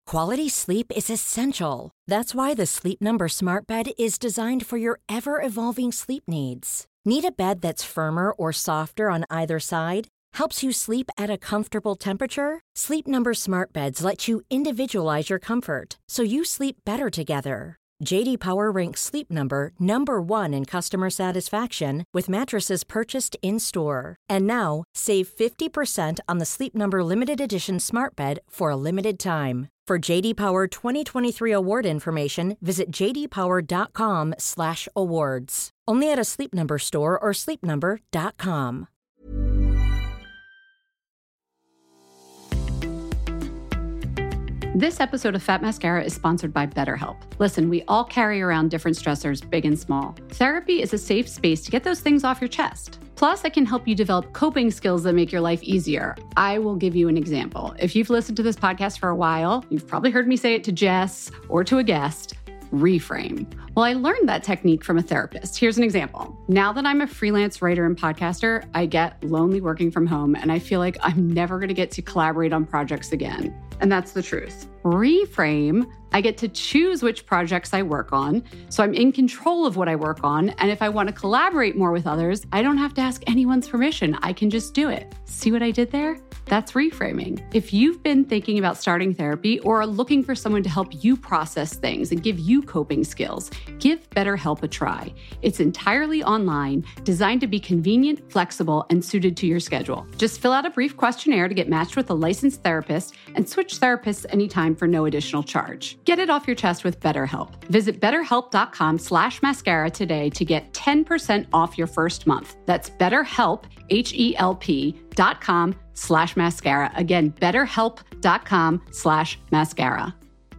Quality sleep is essential. That's why the Sleep Number Smart Bed is designed for your ever-evolving sleep needs. Need a bed that's firmer or softer on either side? Helps you sleep at a comfortable temperature? Sleep Number Smart Beds let you individualize your comfort, so you sleep better together. J.D. Power ranks Sleep Number number 1 in customer satisfaction with mattresses purchased in-store. And now, save 50% on the Sleep Number Limited Edition Smart Bed for a limited time. For J.D. Power 2023 award information, visit jdpower.com/awards. Only at a Sleep Number store or sleepnumber.com. This episode of Fat Mascara is sponsored by BetterHelp. Listen, we all carry around different stressors, big and small. Therapy is a safe space to get those things off your chest. Plus, it can help you develop coping skills that make your life easier. I will give you an example. If you've listened to this podcast for a while, you've probably heard me say it to Jess or to a guest. Reframe. Well, I learned that technique from a therapist. Here's an example. Now that I'm a freelance writer and podcaster, I get lonely working from home, and I feel like I'm never going to get to collaborate on projects again. And that's the truth. Reframe, I get to choose which projects I work on, so I'm in control of what I work on, and if I want to collaborate more with others, I don't have to ask anyone's permission. I can just do it. See what I did there? That's reframing. If you've been thinking about starting therapy or are looking for someone to help you process things and give you coping skills, give BetterHelp a try. It's entirely online, designed to be convenient, flexible, and suited to your schedule. Just fill out a brief questionnaire to get matched with a licensed therapist and switch therapists anytime for no additional charge. Get it off your chest with BetterHelp. Visit betterhelp.com/mascara today to get 10% off your first month. That's BetterHelp, HELP.com/mascara. Again, betterhelp.com/mascara.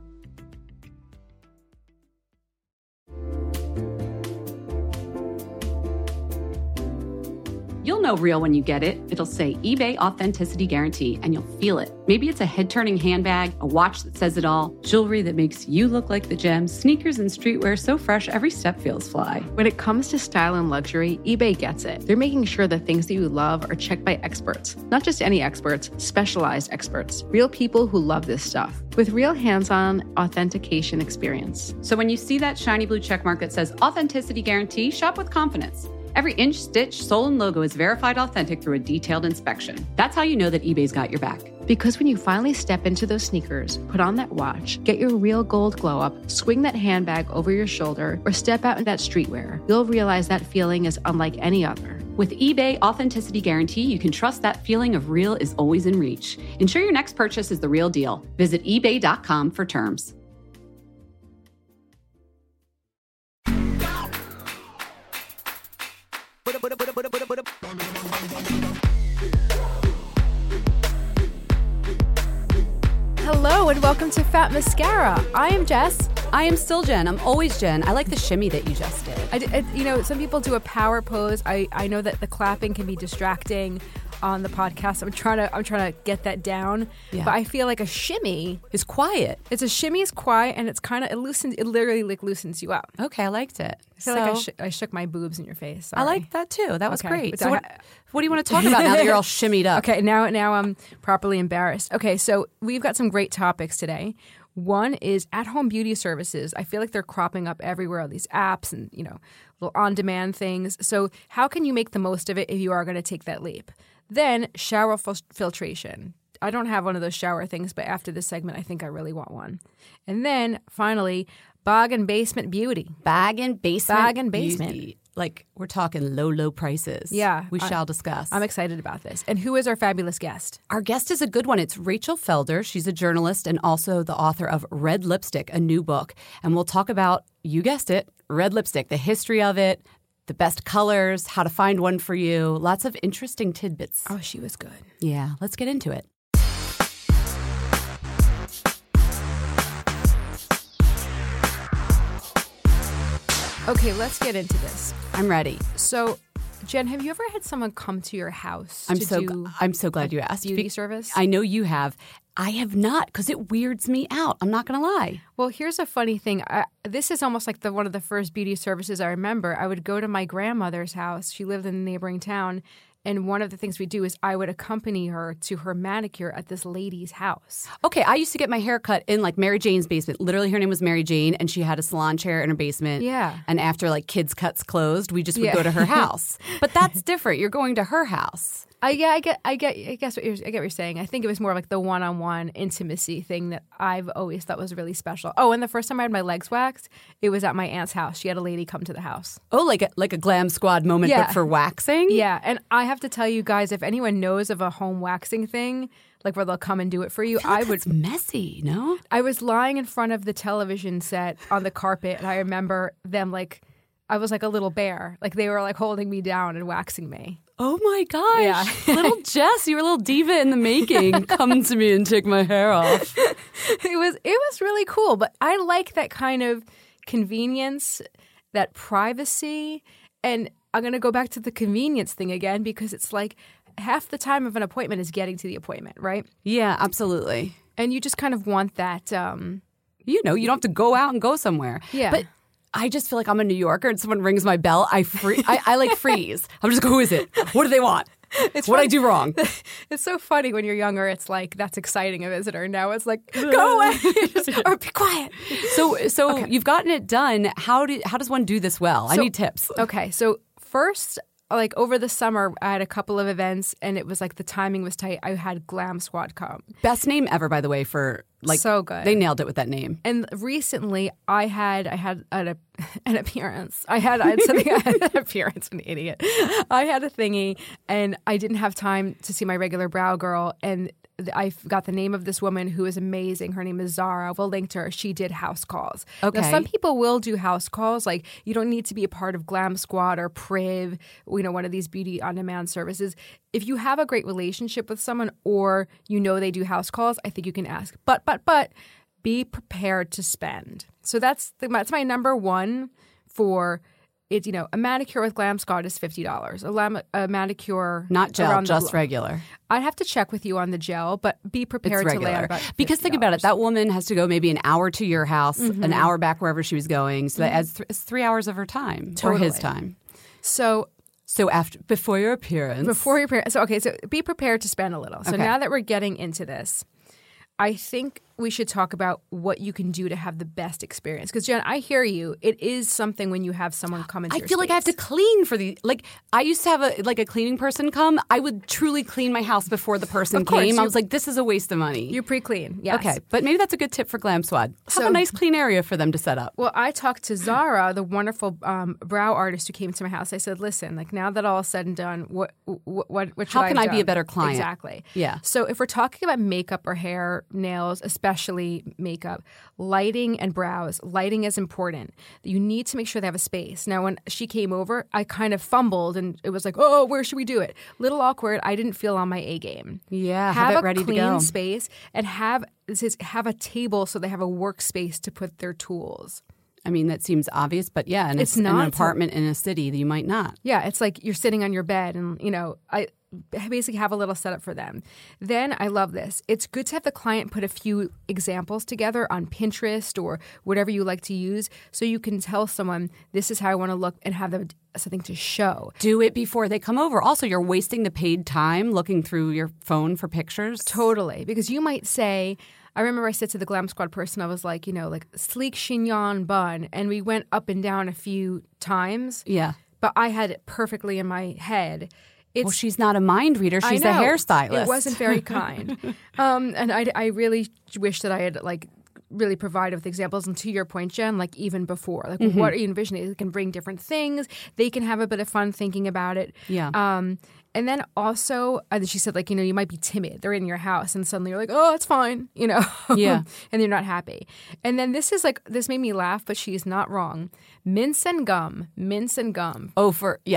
You'll know real when you get it. It'll say eBay Authenticity Guarantee, and you'll feel it. Maybe it's a head-turning handbag, a watch that says it all, jewelry that makes you look like the gem, sneakers and streetwear so fresh every step feels fly. When it comes to style and luxury, eBay gets it. They're making sure the things that you love are checked by experts. Not just any experts, specialized experts. Real people who love this stuff. With real hands-on authentication experience. So when you see that shiny blue checkmark that says Authenticity Guarantee, shop with confidence. Every inch, stitch, sole, and logo is verified authentic through a detailed inspection. That's how you know that eBay's got your back. Because when you finally step into those sneakers, put on that watch, get your real gold glow up, swing that handbag over your shoulder, or step out in that streetwear, you'll realize that feeling is unlike any other. With eBay Authenticity Guarantee, you can trust that feeling of real is always in reach. Ensure your next purchase is the real deal. Visit ebay.com for terms. Hello and welcome to Fat Mascara. I am Jess. I am still Jen. I'm always Jen. I like the shimmy that you just did. Some people do a power pose. I know that the clapping can be distracting on the podcast. I'm trying to get that down. Yeah. But I feel like a shimmy is quiet. It's a shimmy is quiet, and it's kind of it literally like loosens you up. Okay, I liked it. I feel like I shook my boobs in your face. Sorry. I like that too. That was great. So what do you want to talk about now that you're all shimmied up? Okay, now I'm properly embarrassed. Okay, so we've got some great topics today. One is at-home beauty services. I feel like they're cropping up everywhere, all these apps and, little on-demand things. So how can you make the most of it if you are going to take that leap? Then shower filtration. I don't have one of those shower things, but after this segment, I think I really want one. And then finally, bag and basement beauty. Bag and basement beauty. Like we're talking low prices. Yeah. We shall discuss. I'm excited about this. And who is our fabulous guest? Our guest is a good one. It's Rachel Felder. She's a journalist and also the author of Red Lipstick, a new book. And we'll talk about, you guessed it, red lipstick, the history of it, the best colors, how to find one for you. Lots of interesting tidbits. Oh, she was good. Yeah, let's get into it. Okay, let's get into this. I'm ready. So, Jen, have you ever had someone come to your house I'm so glad you asked. Beauty service? I know you have. I have not, because it weirds me out. I'm not going to lie. Well, here's a funny thing. This is almost like one of the first beauty services I remember. I would go to my grandmother's house. She lived in a neighboring town, And one of the things we do is I would accompany her to her manicure at this lady's house. Okay, I used to get my hair cut in like Mary Jane's basement. Literally, her name was Mary Jane, and she had a salon chair in her basement. Yeah. And after like kids' cuts closed, we just would go to her house. But that's different. You're going to her house. I get what you're saying. I think it was more like the one-on-one intimacy thing that I've always thought was really special. Oh, and the first time I had my legs waxed, it was at my aunt's house. She had a lady come to the house. Oh, like a glam squad moment, but for waxing? Yeah, and I have to tell you guys, if anyone knows of a home waxing thing, like where they'll come and do it for you, I would. It's messy, no? I was lying in front of the television set on the carpet, and I remember them like, I was like a little bear. Like they were like holding me down and waxing me. Oh my gosh. Yeah. Little Jess, you were a little diva in the making. Come to me and take my hair off. It was really cool. But I like that kind of convenience, that privacy. And I'm going to go back to the convenience thing again, because it's like half the time of an appointment is getting to the appointment, right? Yeah, absolutely. And you just kind of want that. You don't have to go out and go somewhere. Yeah. But I just feel like I'm a New Yorker and someone rings my bell. I like freeze. I'm just like, who is it? What do they want? What'd I do wrong? It's so funny when you're younger. It's like, that's exciting, a visitor. Now it's like, go away or be quiet. So okay. You've gotten it done. How does one do this well? I need tips. Okay. So first, like over the summer, I had a couple of events and it was like the timing was tight. I had Glam Squad come. Best name ever, by the way, for like. So good. They nailed it with that name. And recently I had an appearance. I had an appearance, an idiot. I had a thingy and I didn't have time to see my regular brow girl, and I got the name of this woman who is amazing. Her name is Zara. We'll link to her. She did house calls. Okay. Now, some people will do house calls. Like, you don't need to be a part of Glam Squad or Priv, one of these beauty on-demand services. If you have a great relationship with someone or they do house calls, I think you can ask. But be prepared to spend. So that's my number one for it. A manicure with Glam Squad is $50. A manicure, not gel, just regular. I'd have to check with you on the gel, but be prepared to lay out about $50. Because think about it, that woman has to go maybe an hour to your house, an hour back wherever she was going. So that adds 3 hours of her time or his time. So before your appearance. So be prepared to spend a little. So now that we're getting into this, I think we should talk about what you can do to have the best experience. Because, Jen, I hear you. It is something when you have someone come into your space. I feel like I have to clean for the – like I used to have a cleaning person come. I would truly clean my house before the person came. I was like, this is a waste of money. You pre-clean, yes. Okay, but maybe that's a good tip for Glam Squad. Have a nice clean area for them to set up. Well, I talked to Zara, the wonderful brow artist who came to my house. I said, listen, like now that all is said and done, what should I How can I be a better client? Exactly. Yeah. So if we're talking about makeup or hair, nails, especially makeup, lighting and brows. Lighting is important. You need to make sure they have a space. Now, when she came over, I kind of fumbled and it was like, oh, where should we do it? Little awkward. I didn't feel on my A game. Yeah, have it ready to go. Have a clean space and have a table so they have a workspace to put their tools. I mean, that seems obvious, but yeah, and it's not in an apartment in a city that you might not. Yeah, it's like you're sitting on your bed and, I basically have a little setup for them. Then I love this. It's good to have the client put a few examples together on Pinterest or whatever you like to use so you can tell someone this is how I want to look and have them something to show. Do it before they come over. Also, you're wasting the paid time looking through your phone for pictures. Totally. Because you might say, I remember I said to the Glam Squad person, I was like, like sleek chignon bun. And we went up and down a few times. Yeah. But I had it perfectly in my head. Well, she's not a mind reader. She's a hairstylist. It wasn't very kind. And I really wish that I had really provided with examples. And to your point, Jen, even before, what are you envisioning? They can bring different things. They can have a bit of fun thinking about it. Yeah. And then also, she said, you might be timid. They're in your house and suddenly you're like, oh, it's fine, Yeah. And you're not happy. And then this made me laugh, but she's not wrong. Mints and gum. Oh,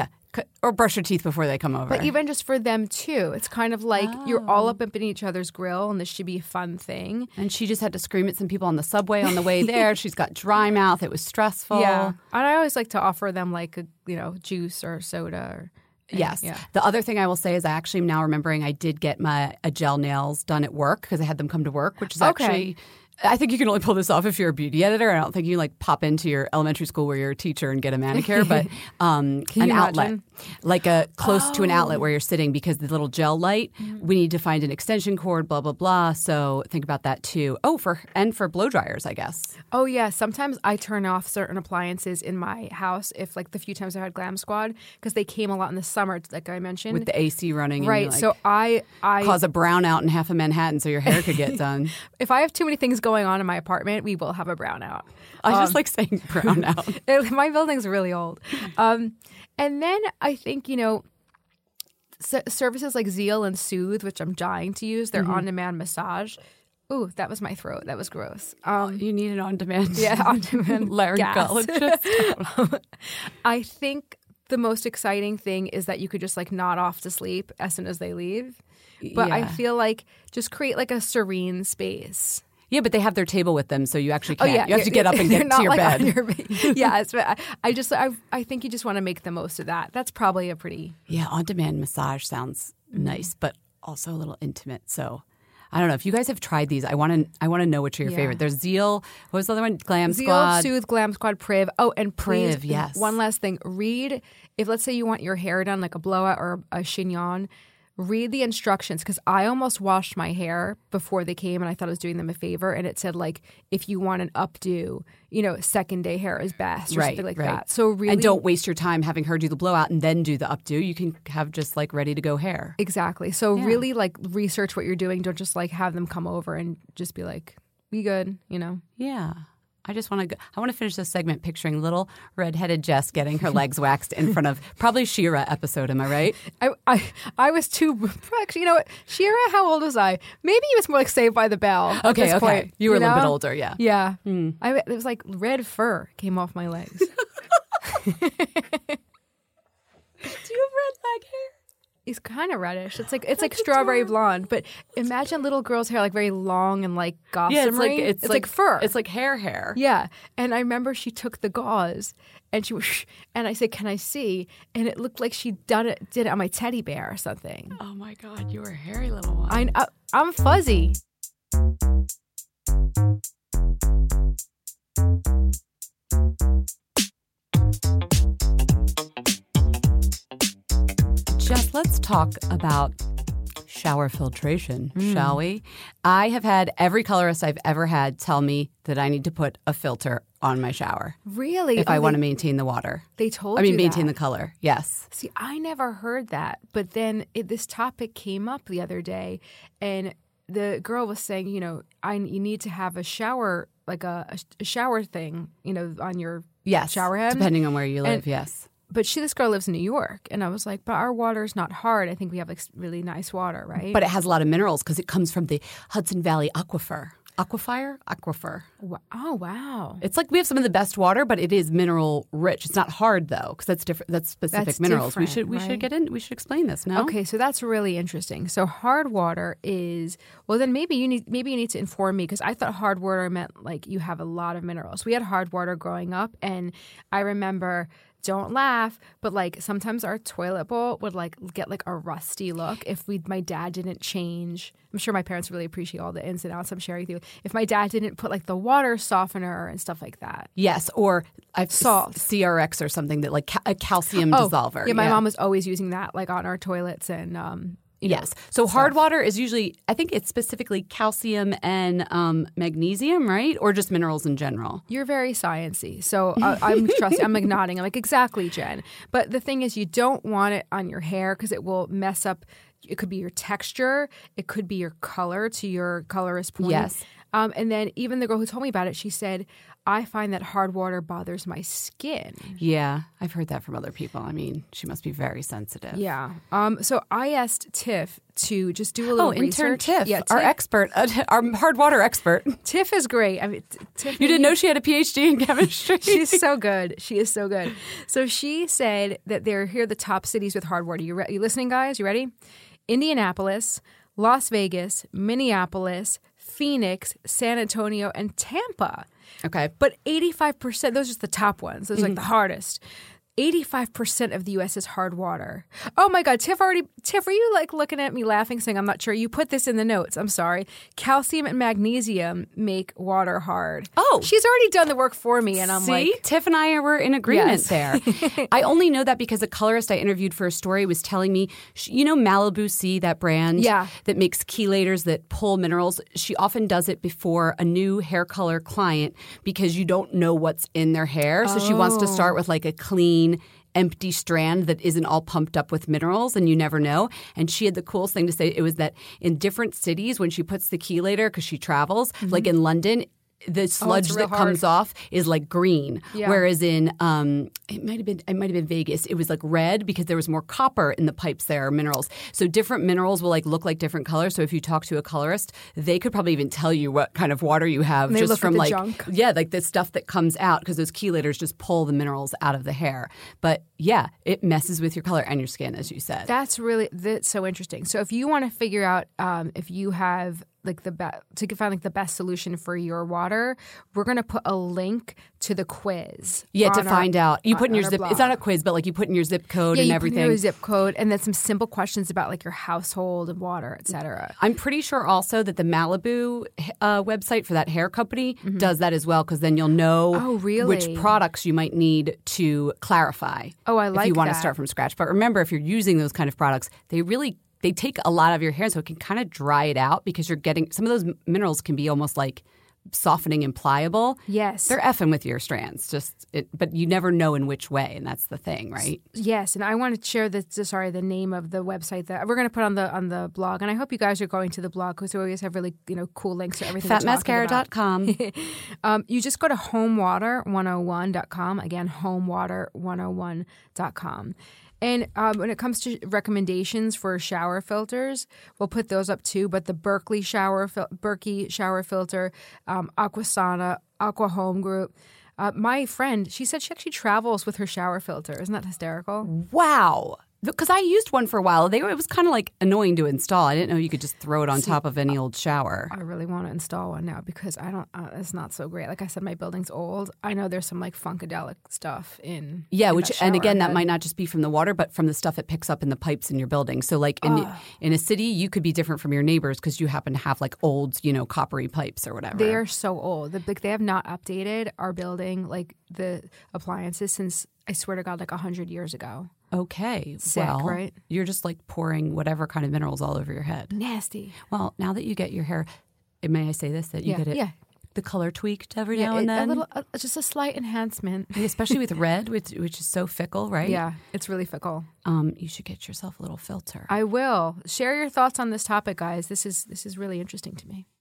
or brush your teeth before they come over. But even just for them, too. It's kind of like you're all up in each other's grill, and this should be a fun thing. And she just had to scream at some people on the subway on the way there. She's got dry mouth. It was stressful. Yeah. And I always like to offer them, juice or soda. Yes. Yeah. The other thing I will say is I actually am now remembering I did get a gel nails done at work because I had them come to work, which is actually I think you can only pull this off if you're a beauty editor. I don't think you like pop into your elementary school where you're a teacher and get a manicure, but an outlet, like close to an outlet where you're sitting, because the little gel light, we need to find an extension cord, blah, blah, blah. So think about that too. Oh, for blow dryers, I guess. Oh, yeah. Sometimes I turn off certain appliances in my house if like the few times I had Glam Squad, because they came a lot in the summer, like I mentioned. With the AC running. Right. And so I cause a brownout in half of Manhattan so your hair could get done. If I have too many things going on in my apartment, we will have a brownout. I just like saying brownout. My building's really old. And then I think, services like Zeal and Soothe, which I'm dying to use, they're on-demand massage. Ooh, that was my throat. That was gross. You need an on-demand. Yeah, on-demand laryngologist. I think the most exciting thing is that you could just like nod off to sleep as soon as they leave. But I feel like just create like a serene space. Yeah, but they have their table with them, so you actually can't. Oh, yeah. You have to get up and get to your bed. Yeah, I think you just want to make the most of that. That's probably a pretty... Yeah, on-demand massage sounds nice, but also a little intimate. So I don't know. If you guys have tried these, I want to know which are your favorite. There's Zeal. What was the other one? Glam Squad. Zeal, Soothe, Glam Squad, Priv. Oh, and please, Priv, yes. One last thing. Read, if let's say you want your hair done like a blowout or a chignon, read the instructions, because I almost washed my hair before they came and I thought I was doing them a favor, and it said like, if you want an updo, second day hair is best or something like that. So really, and don't waste your time having her do the blowout and then do the updo. You can have just like ready to go hair. Exactly. So really like research what you're doing. Don't just like have them come over and just be like, we good, Yeah. I just want to finish this segment picturing little redheaded Jess getting her legs waxed in front of probably She-Ra episode. Am I right? I was too. Actually, you know what? She-Ra, how old was I? Maybe it was more like Saved by the Bell. Okay. Point, you were a little bit older, yeah. Yeah. It was like red fur came off my legs. Do you have red leg hair? It's kind of reddish. It's like strawberry blonde. But imagine little girls' hair like very long and like gossamery. Yeah, it's like fur. It's like hair. Yeah. And I remember she took the gauze and and I said, "Can I see?" And it looked like she did it on my teddy bear or something. Oh my God, you were a hairy little one. I'm fuzzy. Jess, let's talk about shower filtration, shall we? I have had every colorist I've ever had tell me that I need to put a filter on my shower. Really? If I want to maintain the water. They told you maintain that. the color, yes. See, I never heard that. But then this topic came up the other day, and the girl was saying, you need to have a shower, like a shower thing, on your shower head. Depending on where you live, yes. But this girl lives in New York. And I was like, but our water's not hard. I think we have like really nice water, right? But it has a lot of minerals because it comes from the Hudson Valley Aquifer. Aquifer. Oh, wow. It's like we have some of the best water, but it is mineral rich. It's not hard though, because that's different. That's specific minerals. We should should explain this now. Okay, so that's really interesting. So hard water is, well, then maybe you need to inform me, because I thought hard water meant like you have a lot of minerals. We had hard water growing up, and I remember, don't laugh, but like sometimes our toilet bowl would like get like a rusty look if my dad didn't change. I'm sure my parents really appreciate all the ins and outs I'm sharing with you. If my dad didn't put like the water softener and stuff like that. Yes, or salt, CRX or something that like a calcium dissolver. Yeah, my mom was always using that like on our toilets and yes. So hard water is usually, I think it's specifically calcium and magnesium, right? Or just minerals in general. You're very sciencey. So I'm trusting. I'm like nodding. I'm like, exactly, Jen. But the thing is, you don't want it on your hair because it will mess up. It could be your texture. It could be your color, to your colorist point. Yes. And then even the girl who told me about it, she said, I find that hard water bothers my skin. Yeah, I've heard that from other people. I mean, she must be very sensitive. Yeah. So I asked Tiff to just do a little research. Intern Tiff, yeah, our expert, our hard water expert. Tiff is great. I mean, Tiff, you didn't know she had a PhD in chemistry? She's so good. She is so good. So she said that here are the top cities with hard water. You listening, guys? You ready? Indianapolis, Las Vegas, Minneapolis, Phoenix, San Antonio, and Tampa. Okay. But 85%, those are just the top ones. Those are like the hardest. 85% of the U.S. is hard water. Oh my God, Tiff, are you like looking at me laughing, saying, I'm not sure? You put this in the notes. I'm sorry. Calcium and magnesium make water hard. Oh. She's already done the work for me. And I'm See? like. Tiff and I were in agreement Yes. there. I only know that because a colorist I interviewed for a story was telling me, you know Malibu Sea, that brand Yeah. that makes chelators that pull minerals? She often does it before a new hair color client because you don't know what's in their hair. So she wants to start with like a clean, empty strand that isn't all pumped up with minerals, and you never know. And she had the coolest thing to say. It was that in different cities, when she puts the chelator, because she travels, like in London, the sludge real that comes off is like green, Yeah. whereas in it might have been Vegas, it was like red because there was more copper in the pipes there, minerals. So different minerals will like look like different colors. So if you talk to a colorist, they could probably even tell you what kind of water you have And they just look at from the like junk. like the stuff that comes out, because those chelators just pull the minerals out of the hair. But yeah, it messes with your color and your skin, as you said. That's so interesting. So if you want to figure out if you have like to find like the best solution for your water, we're going to put a link to the quiz. Yeah, to find out. You put in your our zip. blog. it's not a quiz, but like you put in your zip code and you everything. put in your zip code, and then some simple questions about like your household and water, et cetera. I'm pretty sure also that the Malibu website for that hair company does that as well, because then you'll know Oh, really? which products you might need to clarify. Oh, I if like you want to that. start from scratch. But remember, if you're using those kind of products, they take a lot of your hair, so it can kind of dry it out, because you're getting some of those minerals can be almost like softening and pliable. Yes. They're effing with your strands, but you never know in which way, and that's the thing, right? Yes, and I want to share the name of the website that we're going to put on the blog, and I hope you guys are going to the blog because we always have really cool links to everything. Fatmascara.com. You just go to homewater101.com. Again, homewater101.com. And when it comes to recommendations for shower filters, we'll put those up too. But the Berkey shower filter, Aquasana, Aqua Home Group. My friend, she said she actually travels with her shower filter. Isn't that hysterical? Wow. Because I used one for a while. It was kind of like annoying to install. I didn't know you could just throw it on top of any old shower. I really want to install one now because I don't. It's not so great. Like I said, my building's old. I know there's some like funkadelic stuff in. Yeah, in which that and again, shower that head. might not just be from the water, but from the stuff it picks up in the pipes in your building. So, like in a city, you could be different from your neighbors because you happen to have like old, coppery pipes or whatever. They are so old. They have not updated our building, like the appliances, since I swear to God, like 100 years ago. Okay, Sick, well, right? You're just like pouring whatever kind of minerals all over your head. Nasty. Well, now that you get your hair, may I say this, that you get it, the color tweaked every now and then? Just a slight enhancement. Especially with red, which is so fickle, right? Yeah, it's really fickle. You should get yourself a little filter. I will. Share your thoughts on this topic, guys. This is really interesting to me.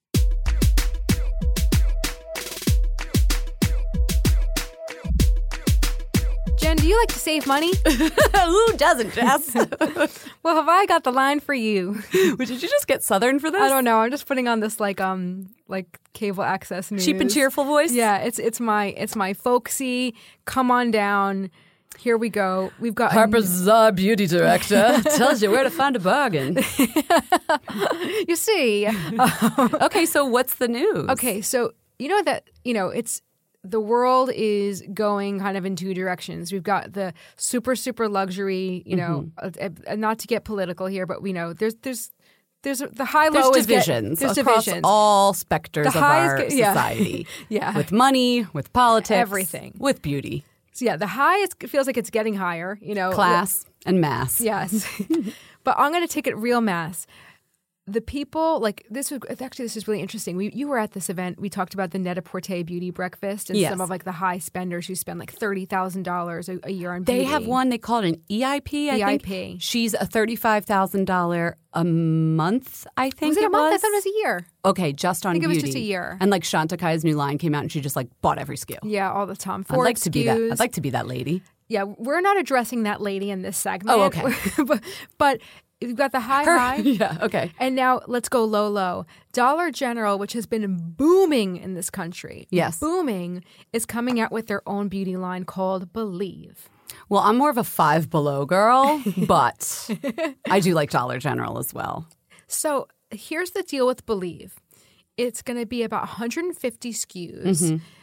Jen, do you like to save money? Who doesn't, Jess? Well, have I got the line for you? Did you just get Southern for this? I don't know. I'm just putting on this like cable access news. Cheap and cheerful voice? Yeah, it's my folksy. Come on down. Here we go. We've got Harper's our beauty director tells you where to find a bargain. You see. Okay, so what's the news? Okay, so it's the world is going kind of in two directions. We've got the super, super luxury, not to get political here, but we know there's the high low There's divisions there's across divisions. all specters of our yeah. society. Yeah. With money, with politics. Everything. With beauty. So yeah, the high feels like it's getting higher, Class and mass. Yes. But I'm going to take it real mass. The people, this is really interesting. You were at this event. We talked about the Net-a-Porter Beauty Breakfast and Yes. some of the high spenders who spend $30,000 a year on beauty. They have one, they call it an EIP, I think. EIP. She's a $35,000 a month, I think Was it a month? was. I thought it was a year. Okay, just on I think beauty. it was just a year. And Shantakai's new line came out and she just bought every SKU. Yeah, all the time. I'd like to be that. I'd like to be that lady. Yeah, we're not addressing that lady in this segment. Oh, okay. but you've got the high. Yeah, okay. And now let's go low. Dollar General, which has been booming in this country. Yes. Booming, is coming out with their own beauty line called Believe. Well, I'm more of a Five Below girl, but I do like Dollar General as well. So here's the deal with Believe. It's going to be about 150 SKUs.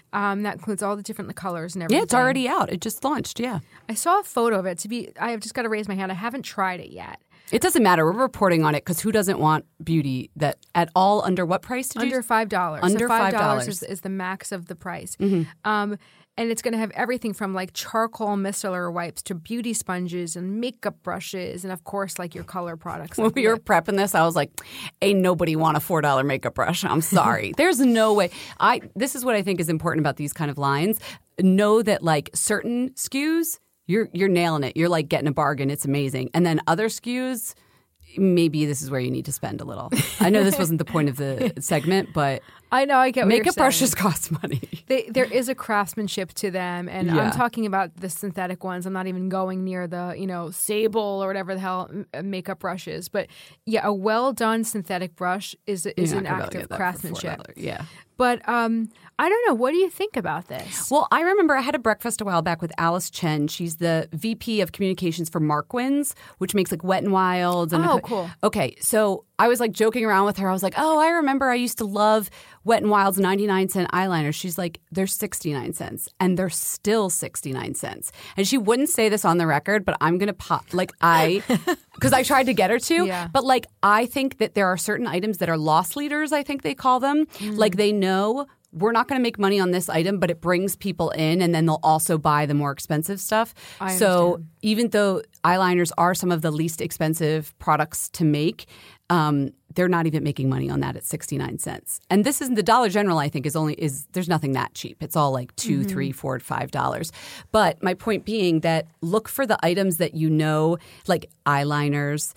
That includes all the different colors and everything. Yeah, it's already out. It just launched, yeah. I saw a photo of it. I have just got to raise my hand. I haven't tried it yet. It doesn't matter. We're reporting on it because who doesn't want beauty that at all under what price did you? Under $5. Under so $5 is the max of the price. Mm-hmm. And it's going to have everything from like charcoal micellar wipes to beauty sponges and makeup brushes and, of course, like your color products. When we were prepping this, I was like, ain't nobody want a $4 makeup brush. I'm sorry. There's no way. This is what I think is important about these kind of lines. Know that like certain SKUs, you're nailing it. You're like getting a bargain. It's amazing. And then other SKUs, maybe this is where you need to spend a little. I know this wasn't the point of the segment, but I know, I get what makeup you're brushes cost money. There is a craftsmanship to them, and Yeah. I'm talking about the synthetic ones. I'm not even going near the, Sable or whatever the hell makeup brush is. But yeah, a well-done synthetic brush is an act of craftsmanship. Yeah. But I don't know. What do you think about this? Well, I remember I had a breakfast a while back with Alice Chen. She's the VP of communications for Markwins, which makes like Wet n Wild. And cool. Okay, so I was like joking around with her. I was like, oh, I remember I used to love Wet n Wild's 99-cent eyeliner. She's like, they're 69 cents. And they're still 69 cents. And she wouldn't say this on the record, but I'm going to pop, because I tried to get her to. Yeah. But like, I think that there are certain items that are loss leaders, I think they call them. Like they know we're not going to make money on this item, but it brings people in, and then they'll also buy the more expensive stuff. So even though eyeliners are some of the least expensive products to make, they're not even making money on that at 69 cents. And this isn't the Dollar General, I think, is there's nothing that cheap. It's all like $2, $3, $4, $5. But my point being that look for the items that you know, like eyeliners,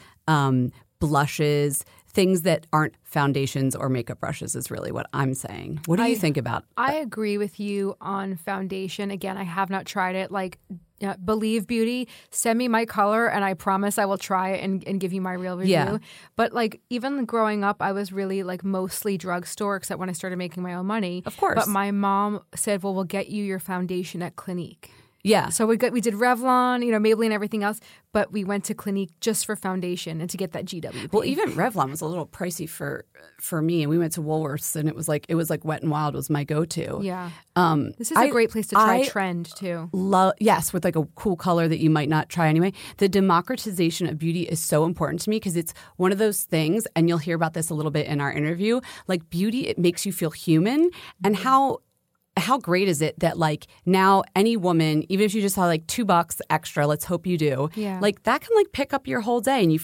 blushes, things that aren't foundations or makeup brushes is really what I'm saying. What do you think about I agree with you on foundation. Again, I have not tried it. Like, Believe Beauty, send me my color and I promise I will try it and give you my real review. Yeah. But like even growing up, I was really like mostly drugstore except when I started making my own money. Of course. But my mom said, well, we'll get you your foundation at Clinique. Yeah. So we did Revlon, Maybelline and everything else, but we went to Clinique just for foundation and to get that GWP. Well, even Revlon was a little pricey for me, and we went to Woolworths, and it was like Wet n Wild was my go-to. Yeah. This is a great place to try trend too. Yes, with like a cool color that you might not try anyway. The democratization of beauty is so important to me because it's one of those things, and you'll hear about this a little bit in our interview. Like beauty, it makes you feel human, and how great is it that like now any woman, even if you just have like $2 extra, let's hope you do, like that can like pick up your whole day, and you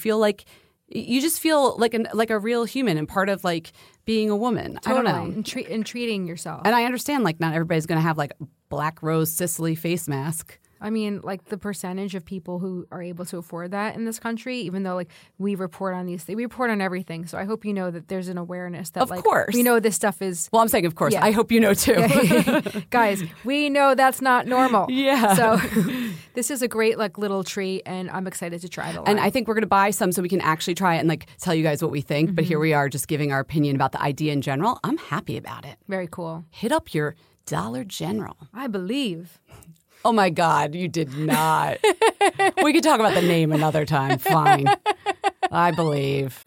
just feel like a real human and part of like being a woman. Totally. I don't know. And treating yourself. And I understand like not everybody's going to have like Black Rose Sicily face mask. I mean, like the percentage of people who are able to afford that in this country, even though like we report on these things, we report on everything. So I hope you know that there's an awareness that of course. We know this stuff is. Well, I'm saying of course. Yeah. I hope you know too. Guys, we know that's not normal. Yeah. So this is a great like little treat, and I'm excited to try it. And I think we're going to buy some so we can actually try it and like tell you guys what we think. Mm-hmm. But here we are just giving our opinion about the idea in general. I'm happy about it. Very cool. Hit up your Dollar General. I believe. Oh, my God, you did not. We could talk about the name another time. Fine. I believe.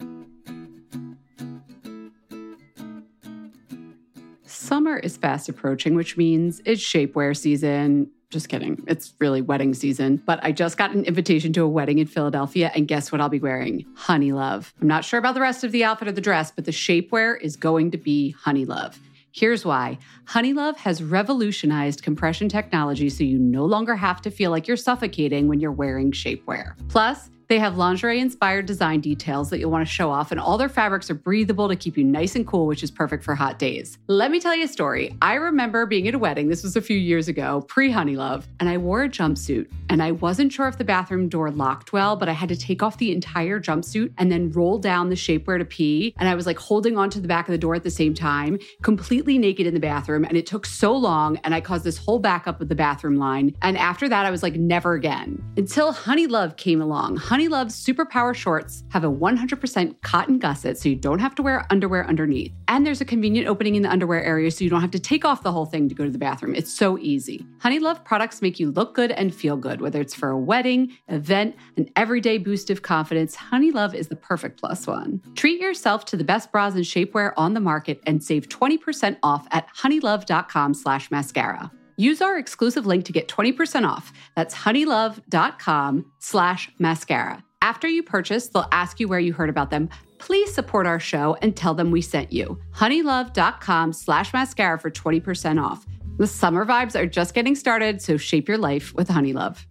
Summer is fast approaching, which means it's shapewear season. Just kidding. It's really wedding season. But I just got an invitation to a wedding in Philadelphia, and guess what I'll be wearing? Honey Love. I'm not sure about the rest of the outfit or the dress, but the shapewear is going to be Honey Love. Here's why. Honey Love has revolutionized compression technology so you no longer have to feel like you're suffocating when you're wearing shapewear. Plus, they have lingerie-inspired design details that you'll want to show off, and all their fabrics are breathable to keep you nice and cool, which is perfect for hot days. Let me tell you a story. I remember being at a wedding, this was a few years ago, pre-Honey Love, and I wore a jumpsuit, and I wasn't sure if the bathroom door locked well, but I had to take off the entire jumpsuit and then roll down the shapewear to pee, and I was like holding onto the back of the door at the same time, completely naked in the bathroom, and it took so long, and I caused this whole backup of the bathroom line, and after that, I was like, never again. Until Honey Love came along. Honey Honey Love's Superpower shorts have a 100% cotton gusset, so you don't have to wear underwear underneath. And there's a convenient opening in the underwear area, so you don't have to take off the whole thing to go to the bathroom. It's so easy. Honey Love products make you look good and feel good, whether it's for a wedding, event, an everyday boost of confidence. Honey Love is the perfect plus one. Treat yourself to the best bras and shapewear on the market and save 20% off at honeylove.com/mascara. Use our exclusive link to get 20% off. That's honeylove.com/mascara. After you purchase, they'll ask you where you heard about them. Please support our show and tell them we sent you. honeylove.com/mascara for 20% off. The summer vibes are just getting started, so shape your life with Honey Love.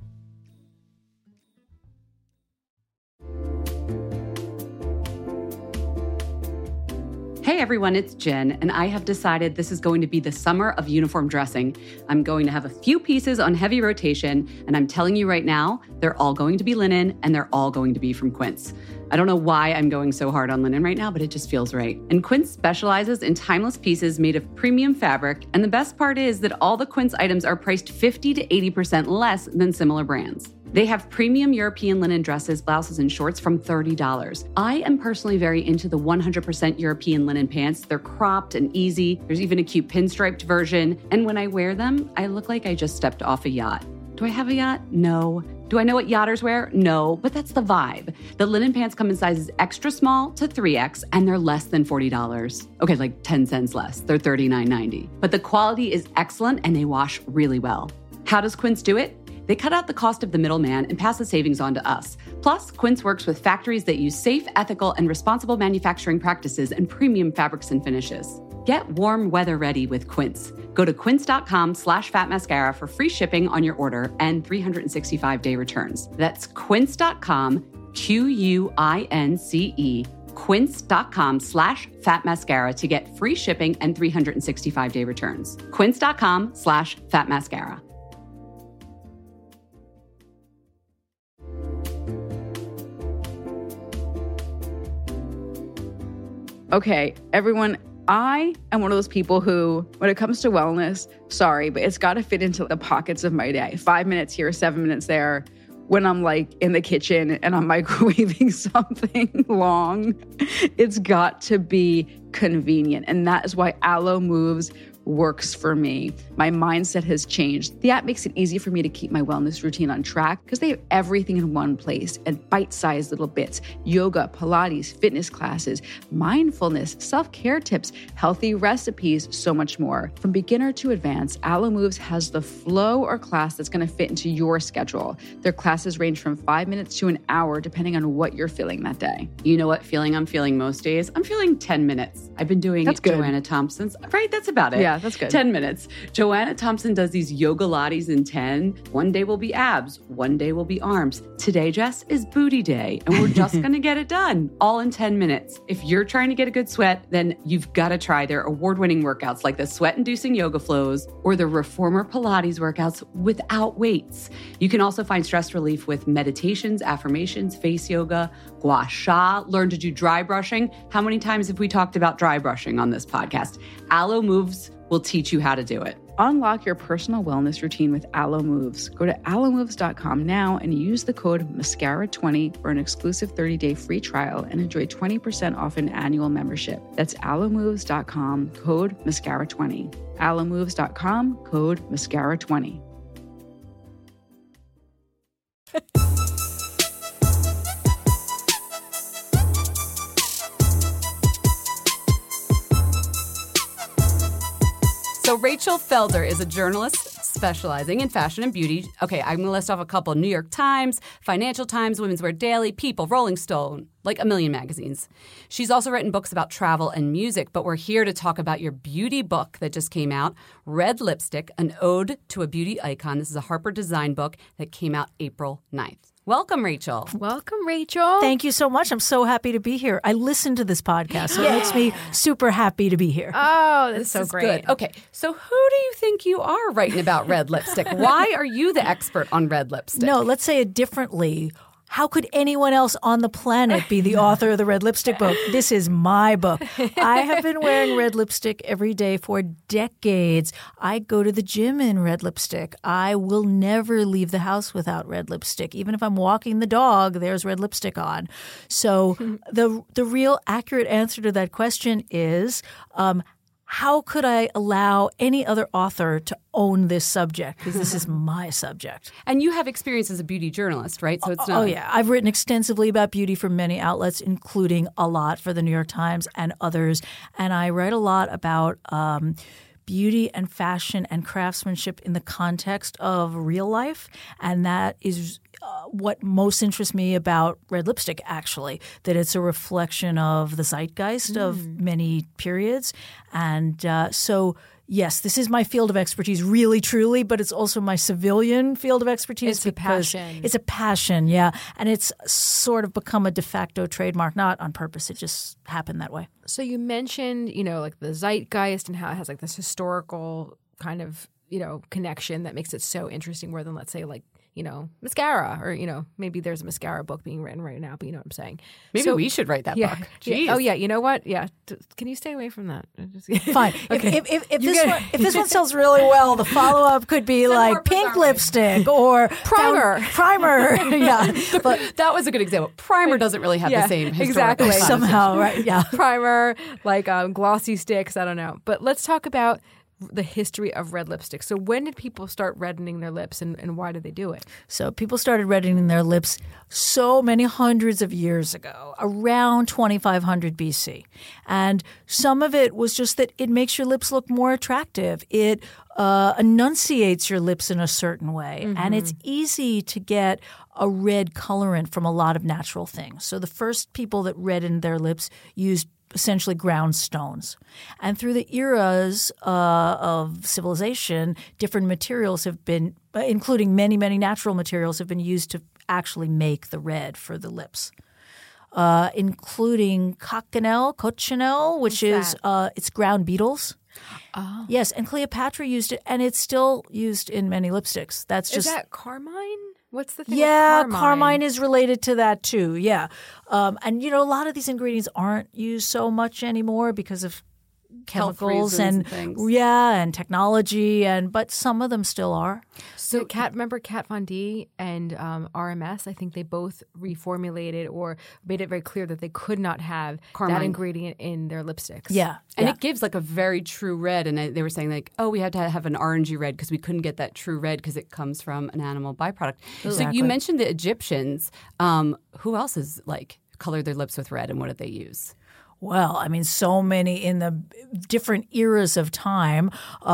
Hey everyone, it's Jen, and I have decided this is going to be the summer of uniform dressing. I'm going to have a few pieces on heavy rotation, and I'm telling you right now, they're all going to be linen, and they're all going to be from Quince. I don't know why I'm going so hard on linen right now, but it just feels right. And Quince specializes in timeless pieces made of premium fabric, and the best part is that all the Quince items are priced 50 to 80% less than similar brands. They have premium European linen dresses, blouses, and shorts from $30. I am personally very into the 100% European linen pants. They're cropped and easy. There's even a cute pinstriped version. And when I wear them, I look like I just stepped off a yacht. Do I have a yacht? No. Do I know what yachters wear? No, but that's the vibe. The linen pants come in sizes extra small to 3X, and they're less than $40. Okay, like 10 cents less. They're $39.90. But the quality is excellent, and they wash really well. How does Quince do it? They cut out the cost of the middleman and pass the savings on to us. Plus, Quince works with factories that use safe, ethical, and responsible manufacturing practices and premium fabrics and finishes. Get warm weather ready with Quince. Go to quince.com/fatmascara for free shipping on your order and 365-day returns. That's quince.com, QUINCE, quince.com/fatmascara to get free shipping and 365-day returns. Quince.com/fatmascara. Okay, everyone, I am one of those people who, when it comes to wellness, sorry, but it's got to fit into the pockets of my day. 5 minutes here, 7 minutes there. When I'm like in the kitchen and I'm microwaving something long, it's got to be convenient. And that is why Alo Moves works for me. My mindset has changed. The app makes it easy for me to keep my wellness routine on track because they have everything in one place and bite-sized little bits: yoga, Pilates, fitness classes, mindfulness, self-care tips, healthy recipes, so much more. From beginner to advanced, Alo Moves has the flow or class that's going to fit into your schedule. Their classes range from 5 minutes to an hour, depending on what you're feeling that day. You know what feeling I'm feeling most days? I'm feeling 10 minutes. I've been doing Joanna Thompson's. Right, that's about it. Yeah, that's good. 10 minutes. Joanna Thompson does these yoga lattes in 10. One day will be abs. One day will be arms. Today, Jess, is booty day. And we're just going to get it done all in 10 minutes. If you're trying to get a good sweat, then you've got to try their award-winning workouts like the sweat-inducing yoga flows or the reformer Pilates workouts without weights. You can also find stress relief with meditations, affirmations, face yoga, gua sha, learn to do dry brushing. How many times have we talked about dry brushing on this podcast? Alo Moves will teach you how to do it. Unlock your personal wellness routine with Alo Moves. Go to alomoves.com now and use the code MASCARA20 for an exclusive 30-day free trial and enjoy 20% off an annual membership. That's alomoves.com, code MASCARA20. alomoves.com, code MASCARA20. So Rachel Felder is a journalist specializing in fashion and beauty. Okay, I'm going to list off a couple: New York Times, Financial Times, Women's Wear Daily, People, Rolling Stone, like a million magazines. She's also written books about travel and music, but we're here to talk about your beauty book that just came out, Red Lipstick, an ode to a beauty icon. This is a Harper Design book that came out April 9th. Welcome, Rachel. Welcome, Rachel. Thank you so much. I'm so happy to be here. I listen to this podcast, so it makes me super happy to be here. Oh, that's so Good. great. Okay, so who do you think you are writing about red lipstick? Why are you the expert on red lipstick? No, let's say it differently. how could anyone else on the planet be the author of the red lipstick book? This is my book. I have been wearing red lipstick every day for decades. I go to the gym in red lipstick. I will never leave the house without red lipstick. Even if I'm walking the dog, there's red lipstick on. So the real accurate answer to that question is how could I allow any other author to own this subject? Because this is my subject. And you have experience as a beauty journalist, right? So it's not. Oh, yeah. I've written extensively about beauty for many outlets, including a lot for the New York Times and others. And I write a lot about beauty and fashion and craftsmanship in the context of real life. And that is what most interests me about red lipstick, actually, that it's a reflection of the zeitgeist of many periods. And so, yes, this is my field of expertise, really, truly, but it's also my civilian field of expertise. It's a passion. It's a passion, yeah. And it's sort of become a de facto trademark, not on purpose. It just happened that way. So you mentioned, like the zeitgeist and how it has like this historical kind of, connection that makes it so interesting more than, let's say, like, mascara or, maybe there's a mascara book being written right now, but you know what I'm saying. Maybe we should write that book. Jeez. Yeah. Oh, yeah. You know what? Yeah. Can you stay away from that? Fine. Okay. If this one sells really well, the follow-up could be like pink lipstick or primer. Yeah. But that was a good example. Primer doesn't really have the same historical exactly. Somehow, right? Yeah. Primer, like glossy sticks. I don't know. But let's talk about the history of red lipstick. So when did people start reddening their lips and why did they do it? So people started reddening their lips so many hundreds of years ago, around 2500 BC. And some of it was just that it makes your lips look more attractive. It enunciates your lips in a certain way. And it's easy to get a red colorant from a lot of natural things. So the first people that reddened their lips used essentially ground stones. And through the eras of civilization, different materials have been, including many, many natural materials, have been used to actually make the red for the lips. Including cochineal, which is it's ground beetles. Oh. Yes, and Cleopatra used it, and it's still used in many lipsticks. Is that carmine? What's the thing? Yeah, with carmine is related to that too. Yeah, and a lot of these ingredients aren't used so much anymore because of chemicals and technology, but some of them still are. So remember Kat Von D and RMS? I think they both reformulated or made it very clear that they could not have that ingredient in their lipsticks. Yeah. And it gives like a very true red. And they were saying like, we had to have an orangey red because we couldn't get that true red because it comes from an animal byproduct. Exactly. So you mentioned the Egyptians. Who else has like colored their lips with red and what did they use? Well, I mean, so many in the different eras of time.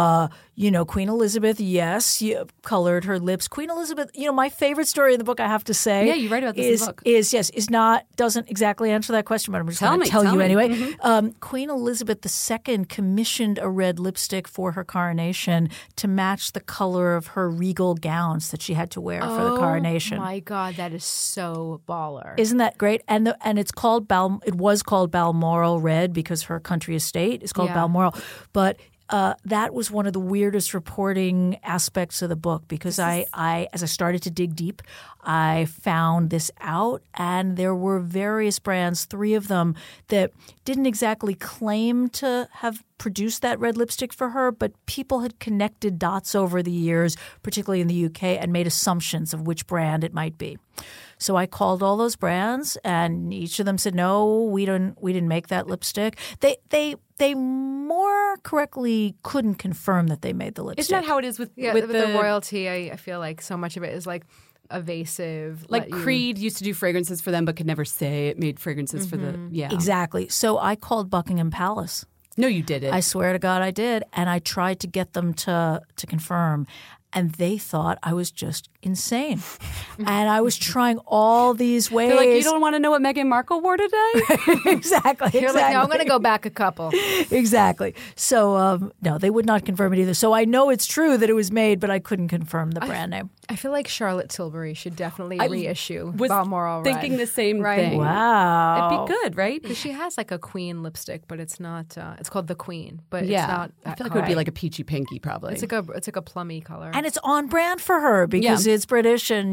Queen Elizabeth, yes, colored her lips. Queen Elizabeth, my favorite story in the book, I have to say. Yeah, you write about this in the book. Doesn't exactly answer that question, but I'm just going to tell you anyway. Mm-hmm. Queen Elizabeth II commissioned a red lipstick for her coronation to match the color of her regal gowns that she had to wear for the coronation. Oh my God, that is so baller! Isn't that great? And it's called it was called Balmoral red because her country estate is called Balmoral, but. That was one of the weirdest reporting aspects of the book because as I started to dig deep, I found this out, and there were various brands, 3 of them, that didn't exactly claim to have produced that red lipstick for her, but people had connected dots over the years, particularly in the UK, and made assumptions of which brand it might be. So I called all those brands, and each of them said, "No, we didn't make that lipstick." They more correctly couldn't confirm that they made the lipstick. Isn't that how it is with the royalty? I feel like so much of it is like evasive. Like Creed used to do fragrances for them, but could never say it made fragrances for the Exactly. So I called Buckingham Palace. No, you didn't. I swear to God I did. And I tried to get them to confirm. And they thought I was just insane. And I was trying all these ways. They're like, you don't want to know what Meghan Markle wore today? Exactly. You're like, no, I'm going to go back a couple. Exactly. So, no, they would not confirm it either. So I know it's true that it was made, but I couldn't confirm the brand name. I feel like Charlotte Tilbury should definitely reissue Balmoral Red. Thinking the same thing. Wow. It'd be good, right? Because she has like a queen lipstick, but it's not. It's called the Queen, but it's yeah. not. I feel like it would be like a peachy pinky, probably. It's like a plummy color. And it's on brand for her because it's British and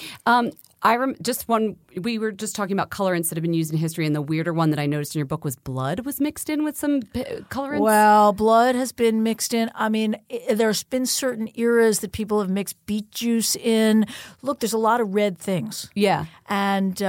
we were just talking about colorants that have been used in history, and the weirder one that I noticed in your book was blood was mixed in with some colorants. Well, blood has been mixed in. I mean, there's been certain eras that people have mixed beet juice in. Look, there's a lot of red things. Yeah. And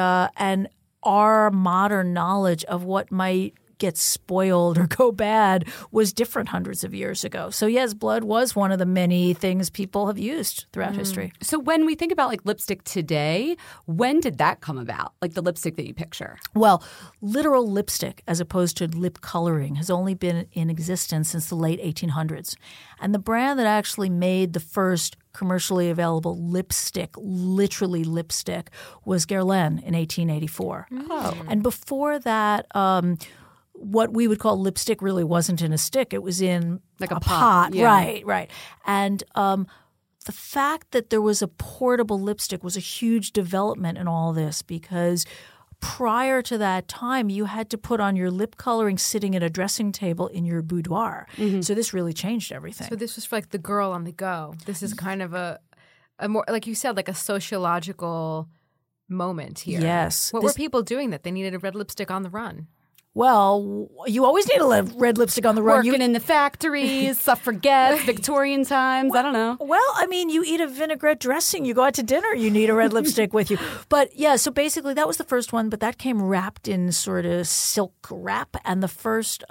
our modern knowledge of what might get spoiled or go bad was different hundreds of years ago. So yes, blood was one of the many things people have used throughout history. So when we think about like lipstick today, when did that come about? Like the lipstick that you picture? Well, literal lipstick as opposed to lip coloring has only been in existence since the late 1800s. And the brand that actually made the first commercially available lipstick, literally lipstick, was Guerlain in 1884. Oh. And before that, what we would call lipstick really wasn't in a stick. It was in like a pot. Yeah. Right. And the fact that there was a portable lipstick was a huge development in all this because prior to that time, you had to put on your lip coloring sitting at a dressing table in your boudoir. Mm-hmm. So this really changed everything. So this was for like the girl on the go. This is kind of a more, like you said, like a sociological moment here. Yes. What were people doing that they needed a red lipstick on the run? Well, you always need a red lipstick on the run. Working in the factories, suffragettes, Victorian times. I don't know. Well, I mean, you eat a vinaigrette dressing. You go out to dinner. You need a red lipstick with you. But yeah, so basically that was the first one. But that came wrapped in sort of silk wrap. And the first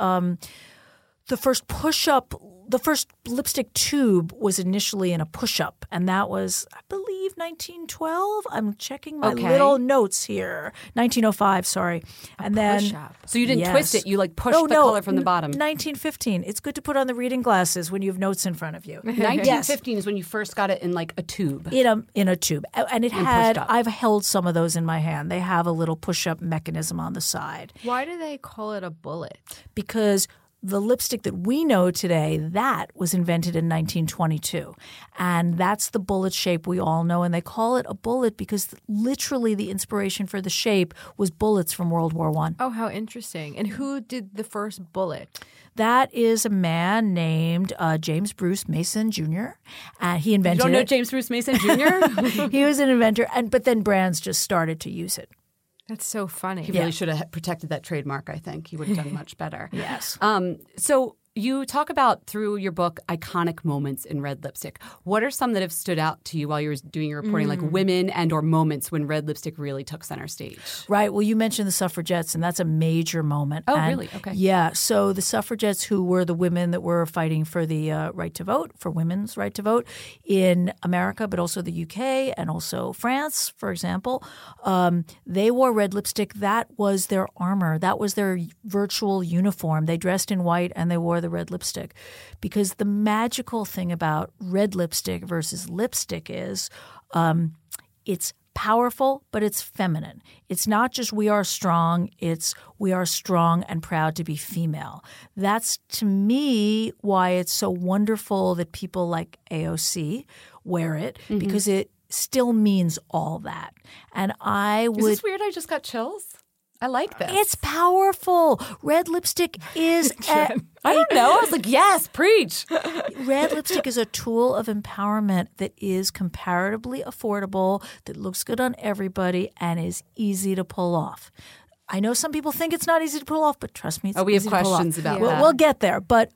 push-up, the first lipstick tube was initially in a push-up. And that was, I believe, 1912. I'm checking my little notes here. 1905, sorry. And then push-up. So you didn't twist it. You like pushed the color from the bottom. 1915. It's good to put on the reading glasses when you have notes in front of you. 1915 is when you first got it in like a tube. In a tube. And it had, I've held some of those in my hand. They have a little push-up mechanism on the side. Why do they call it a bullet? Because the lipstick that we know today, that was invented in 1922. And that's the bullet shape we all know. And they call it a bullet because literally the inspiration for the shape was bullets from World War I. Oh, how interesting. And who did the first bullet? That is a man named James Bruce Mason Jr. He invented it. You don't know James Bruce Mason Jr.? He was an inventor. But then brands just started to use it. That's so funny. He really should have protected that trademark, I think. He would have done much better. Yes. So you talk about, through your book, iconic moments in red lipstick. What are some that have stood out to you while you were doing your reporting, like women and or moments when red lipstick really took center stage? Right. Well, you mentioned the suffragettes, and that's a major moment. Oh, really? Okay. Yeah. So the suffragettes, who were the women that were fighting for the right to vote, for women's right to vote in America, but also the UK and also France, for example, they wore red lipstick. That was their armor. That was their virtual uniform. They dressed in white and they wore the red lipstick, because the magical thing about red lipstick versus lipstick is it's powerful, but it's feminine. It's not just we are strong, it's we are strong and proud to be female. That's, to me, why it's so wonderful that people like AOC wear it, because it still means all that. And Is this weird? I just got chills. I like this. It's powerful. Red lipstick is I don't know. I was like, yes, preach. Red lipstick is a tool of empowerment that is comparatively affordable, that looks good on everybody, and is easy to pull off. I know some people think it's not easy to pull off, but trust me, it's we have easy to pull questions off. about that. We'll get there. But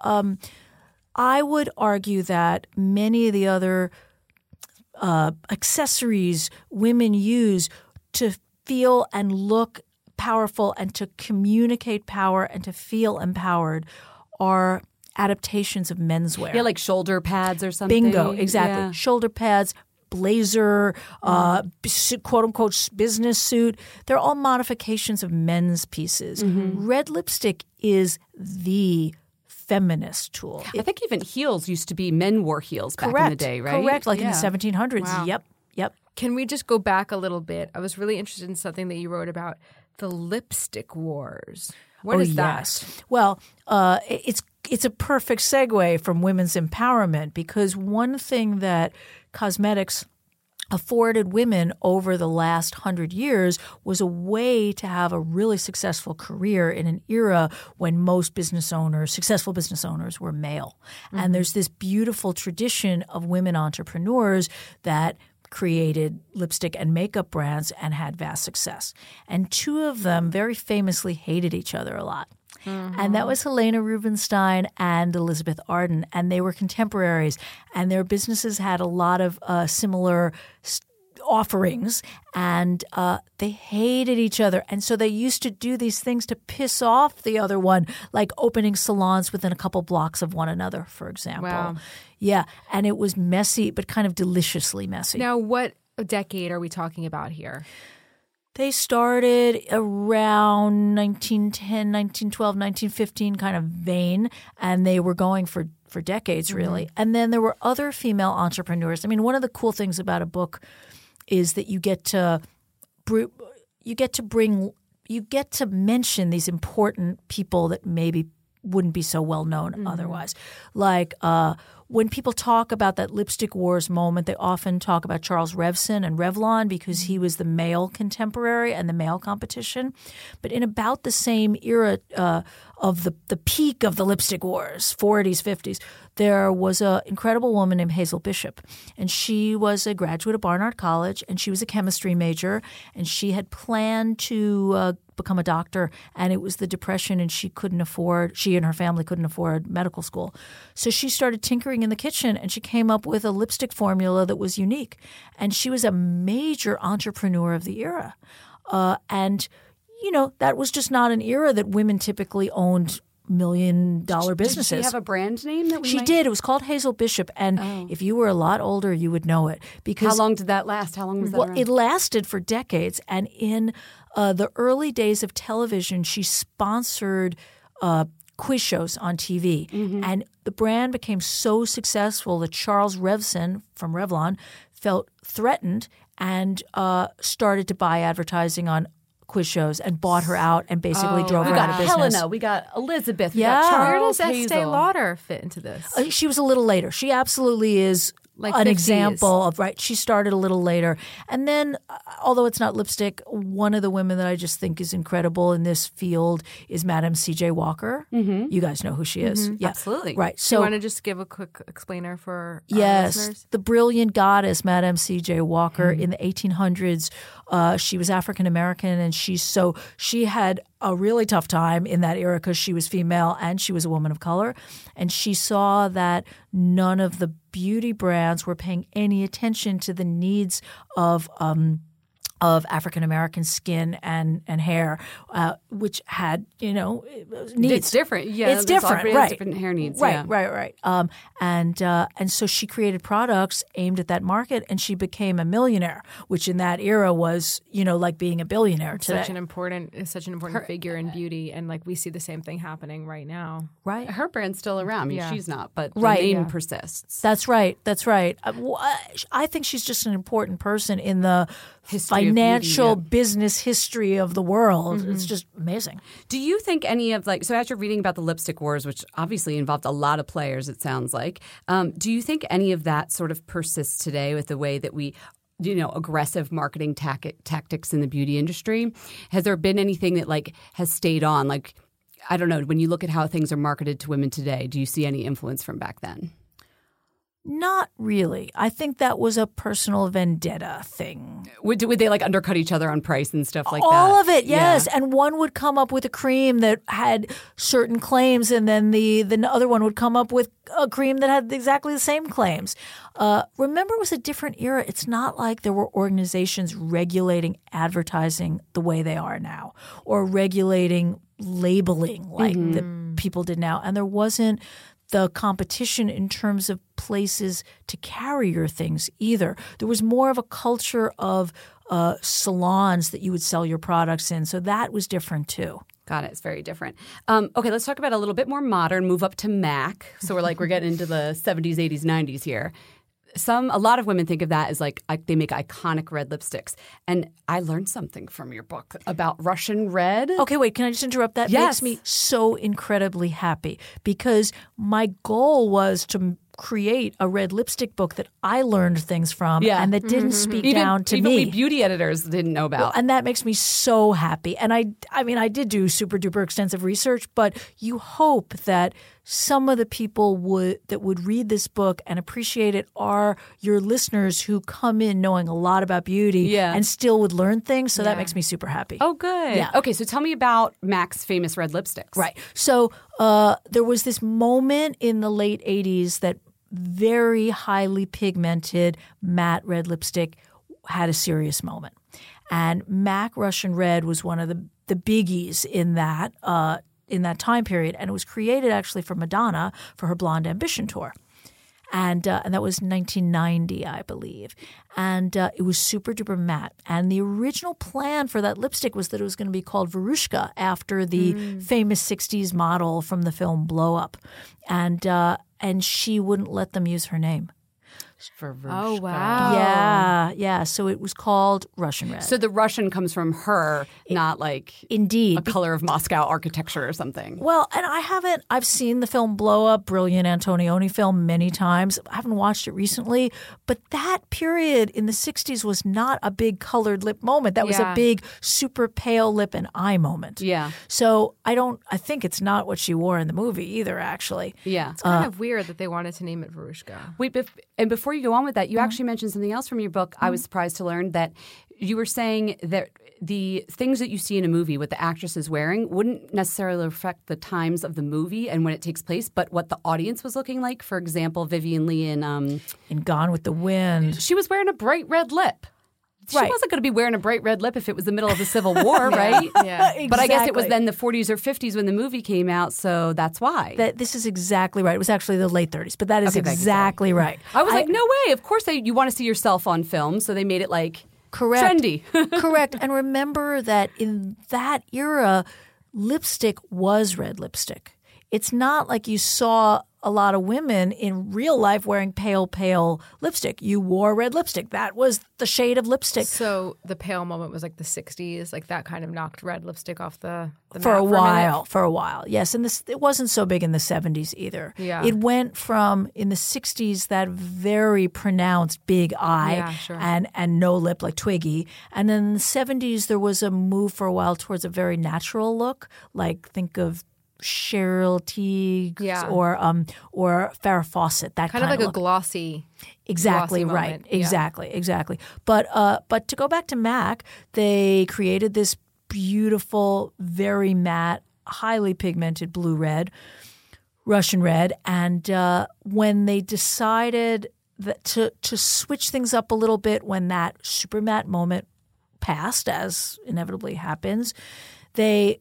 I would argue that many of the other accessories women use to feel and look powerful and to communicate power and to feel empowered are adaptations of menswear. Yeah, like shoulder pads or something. Bingo, exactly. Yeah. Shoulder pads, blazer, quote-unquote business suit. They're all modifications of men's pieces. Red lipstick is the feminist tool. I think even heels used to be, men wore heels back in the day, right? Correct, like in the 1700s. Wow. Yep. Can we just go back a little bit? I was really interested in something that you wrote about the lipstick wars. What is that? Yes. Well, it's a perfect segue from women's empowerment, because one thing that cosmetics afforded women over the last 100 years was a way to have a really successful career in an era when most successful business owners were male. And there's this beautiful tradition of women entrepreneurs that created lipstick and makeup brands and had vast success. And two of them very famously hated each other a lot. And that was Helena Rubinstein and Elizabeth Arden. And they were contemporaries. And their businesses had a lot of similar offerings. And they hated each other. And so they used to do these things to piss off the other one, like opening salons within a couple blocks of one another, for example. Wow. Yeah. And it was messy, but kind of deliciously messy. Now, what decade are we talking about here? They started around 1910, 1912, 1915 kind of vein, and they were going for decades, really. And then there were other female entrepreneurs. I mean, one of the cool things about a book is that you get to mention these important people that maybe wouldn't be so well known otherwise. Like when people talk about that lipstick wars moment, they often talk about Charles Revson and Revlon because he was the male contemporary and the male competition. But in about the same era of the peak of the lipstick wars, 40s, 50s, there was an incredible woman named Hazel Bishop. And she was a graduate of Barnard College, and she was a chemistry major, and she had planned to become a doctor, and it was the Depression, and she and her family couldn't afford medical school. So she started tinkering in the kitchen, and she came up with a lipstick formula that was unique. And she was a major entrepreneur of the era. And, that was just not an era that women typically owned $1 million businesses. Did she have a brand name that She did. It was called Hazel Bishop. And if you were a lot older, you would know it. Because how long did that last? How long was that around? It lasted for decades. And in the early days of television, she sponsored quiz shows on TV. And the brand became so successful that Charles Revson from Revlon felt threatened and started to buy advertising on quiz shows and bought her out and basically drove her out of business. We got Helena. We got Elizabeth. We Yeah. got Where Charles, does Hazel. Estee Lauder fit into this? She was a little later. She absolutely is Like an 50s. example of, right, she started a little later. And then, although it's not lipstick, one of the women that I just think is incredible in this field is Madame C.J. Walker. You guys know who she is. Yeah. Absolutely. Right. So, So, you want to just give a quick explainer for our yes, listeners? the brilliant goddess, Madame C.J. Walker in the 1800s. She was African-American, and she had a really tough time in that era because she was female and she was a woman of color. And she saw that none of the beauty brands were paying any attention to the needs of African-American skin and hair, which had, needs. It's different. Yeah, It's different, there's right. different hair needs. Right, yeah. right. And so she created products aimed at that market, and she became a millionaire, which in that era was, like being a billionaire today. Such an important figure in beauty, and like we see the same thing happening right now. Right. Her brand's still around. I mean, Yeah. she's not, but the Right. name Yeah. persists. That's right. I think she's just an important person in the History of financial beauty, business history of the world. It's just amazing. Do you think any of so as you're reading about the lipstick wars, which obviously involved a lot of players, it sounds like, do you think any of that sort of persists today with the way that we aggressive marketing tactics in the beauty industry? Has there been anything that has stayed on? Like, I don't know, when you look at how things are marketed to women today, do you see any influence from back then? Not really. I think that was a personal vendetta thing. Would they undercut each other on price and stuff like that? All of it, yes. Yeah. And one would come up with a cream that had certain claims, and then the other one would come up with a cream that had exactly the same claims. Remember, it was a different era. It's not like there were organizations regulating advertising the way they are now, or regulating labeling like that people did now. And there wasn't the competition in terms of places to carry your things either. There was more of a culture of salons that you would sell your products in. So that was different too. Got it. It's very different. Okay, let's talk about a little bit more modern, move up to MAC. So we're getting into the 70s, 80s, 90s here. A lot of women think of that as they make iconic red lipsticks. And I learned something from your book about Russian red. Okay, wait, can I just interrupt? That Yes. makes me so incredibly happy because my goal was to create a red lipstick book that I learned things from and that didn't speak down to even me. we beauty editors didn't know about. Well, and that makes me so happy. And I mean, I did do super duper extensive research, but you hope that some of the people that would read this book and appreciate it are your listeners who come in knowing a lot about beauty and still would learn things. So that makes me super happy. Oh, good. Yeah. Okay, so tell me about MAC's famous red lipsticks. Right. So there was this moment in the late 80s that very highly pigmented matte red lipstick had a serious moment. And MAC Russian Red was one of the biggies in that time period. And it was created actually for Madonna for her Blonde Ambition tour. And that was 1990, I believe. And it was super duper matte. And the original plan for that lipstick was that it was going to be called Verushka after the famous 60s model from the film Blow Up. And she wouldn't let them use her name. For Oh, wow. Yeah. So it was called Russian Red. So the Russian comes from her, not like Indeed. a color of Moscow architecture or something. Well, and I've seen the film Blow Up, brilliant Antonioni film many times. I haven't watched it recently, but that period in the 60s was not a big colored lip moment. That was a big super pale lip and eye moment. Yeah. So I think it's not what she wore in the movie either, actually. Yeah. It's kind of weird that they wanted to name it Verushka. Wait, and before you go on with that, you actually mentioned something else from your book. I was surprised to learn that you were saying that the things that you see in a movie, what the actress is wearing, wouldn't necessarily reflect the times of the movie and when it takes place, but what the audience was looking like. For example, Vivien Leigh in Gone with the Wind. she was wearing a bright red lip. She Right. wasn't going to be wearing a bright red lip if it was the middle of the Civil War, right? Yeah. But I guess it was Exactly. then the 40s or 50s when the movie came out, so that's why. This is exactly right. It was actually the late 30s, but that is Okay, thank you, exactly right. I was like, no way. Of course you want to see yourself on film, so they made it like Correct. trendy. Correct. And remember that in that era, lipstick was red lipstick. It's not like you saw a lot of women in real life wearing pale lipstick. You wore red lipstick. That was the shade of lipstick. So the pale moment was like the 60s, like that kind of knocked red lipstick off the For map a minute. while. Yes. And it wasn't so big in the 70s either. Yeah. It went from, in the 60s, that very pronounced big eye Yeah, sure. and no lip like Twiggy. And then in the 70s, there was a move for a while towards a very natural look. Like think of Cheryl Teague or Farrah Fawcett, that Kind of like of a look. glossy. Exactly glossy right. moment. Yeah. Exactly. But to go back to MAC, they created this beautiful, very matte, highly pigmented blue red, Russian red, and when they decided that to switch things up a little bit, when that super matte moment passed, as inevitably happens, they